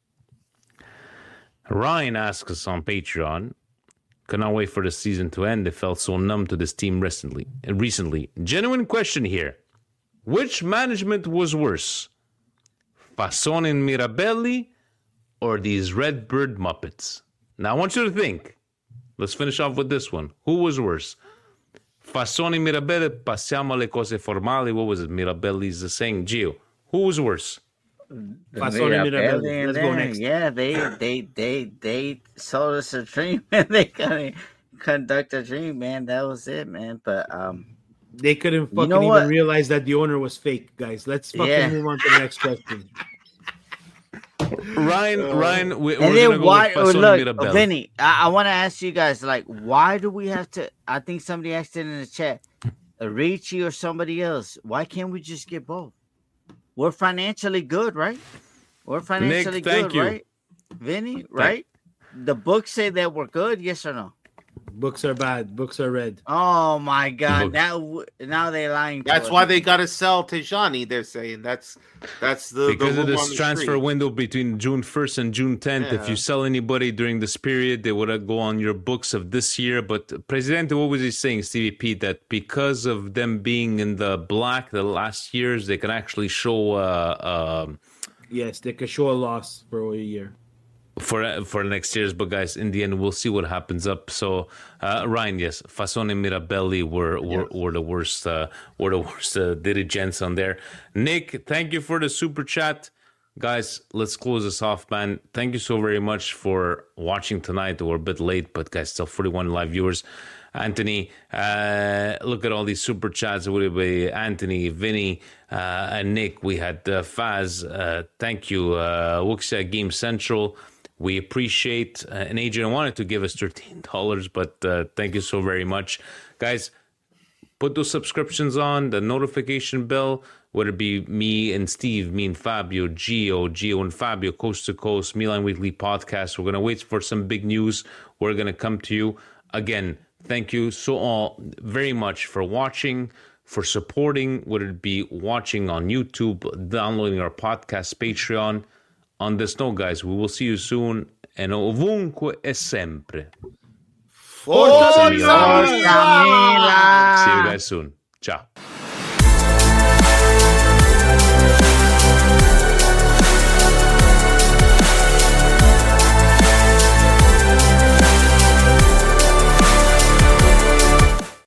Ryan asks us on Patreon. Cannot wait for the season to end. They felt so numb to this team recently. And recently, genuine question here: which management was worse, Fasson and Mirabelli, or these Redbird Muppets? Now I want you to think. Let's finish off with this one. Who was worse, Fasson and Mirabelli? Passiamo alle cose formali. What was it? Mirabelli's saying. Gio, who was worse? Mirabelli. Let's go next. Yeah, they they they they sold us a dream, and they couldn't conduct a dream, man. That was it, man. But um, they couldn't fucking you know even realize that the owner was fake, guys. Let's fucking yeah. move on to the next question. Ryan, uh, Ryan, we, and we're then gonna go why? with Look, Mirabelli. Vinny, I, I want to ask you guys, like, why do we have to? I think somebody asked it in the chat, Ricci or somebody else. Why can't we just get both? We're financially good, right? We're financially Nick, thank good, you. right? Vinny, right? Thank- the books say that we're good, yes or no? Books are bad. Books are red. Oh my God! Now, now they're lying. That's why they got to sell Tijani. They're saying that's that's the because the of this transfer street. window between June first and June tenth. Yeah. If you sell anybody during this period, they would go on your books of this year. But Presidente, what was he saying, Stevie P? That because of them being in the black the last years, they can actually show. Uh, um, yes, they can show a loss for a year. For for next year's, but guys, in the end, we'll see what happens up. So, uh, Ryan, yes, Fasson and Mirabelli were were, yes. were the worst, uh, were the worst uh, dirigents on there. Nick, thank you for the super chat. Guys, let's close this off, man. Thank you so very much for watching tonight. We're a bit late, but guys, still forty-one live viewers. Anthony, uh, look at all these super chats. It would be Anthony, Vinny, uh, and Nick. We had uh, Faz. Uh, thank you, uh, Wuxia Game Central. We appreciate, uh, and Adrian wanted to give us thirteen dollars, but uh, thank you so very much. Guys, put those subscriptions on, the notification bell, whether it be me and Steve, me and Fabio, Gio, Gio and Fabio, Coast to Coast, Milan Weekly Podcast. We're going to wait for some big news. We're going to come to you. Again, thank you so all very much for watching, for supporting, whether it be watching on YouTube, downloading our podcast, Patreon. On this note, guys, we will see you soon. And ovunque e sempre. Forza Milan! See you guys soon. Ciao.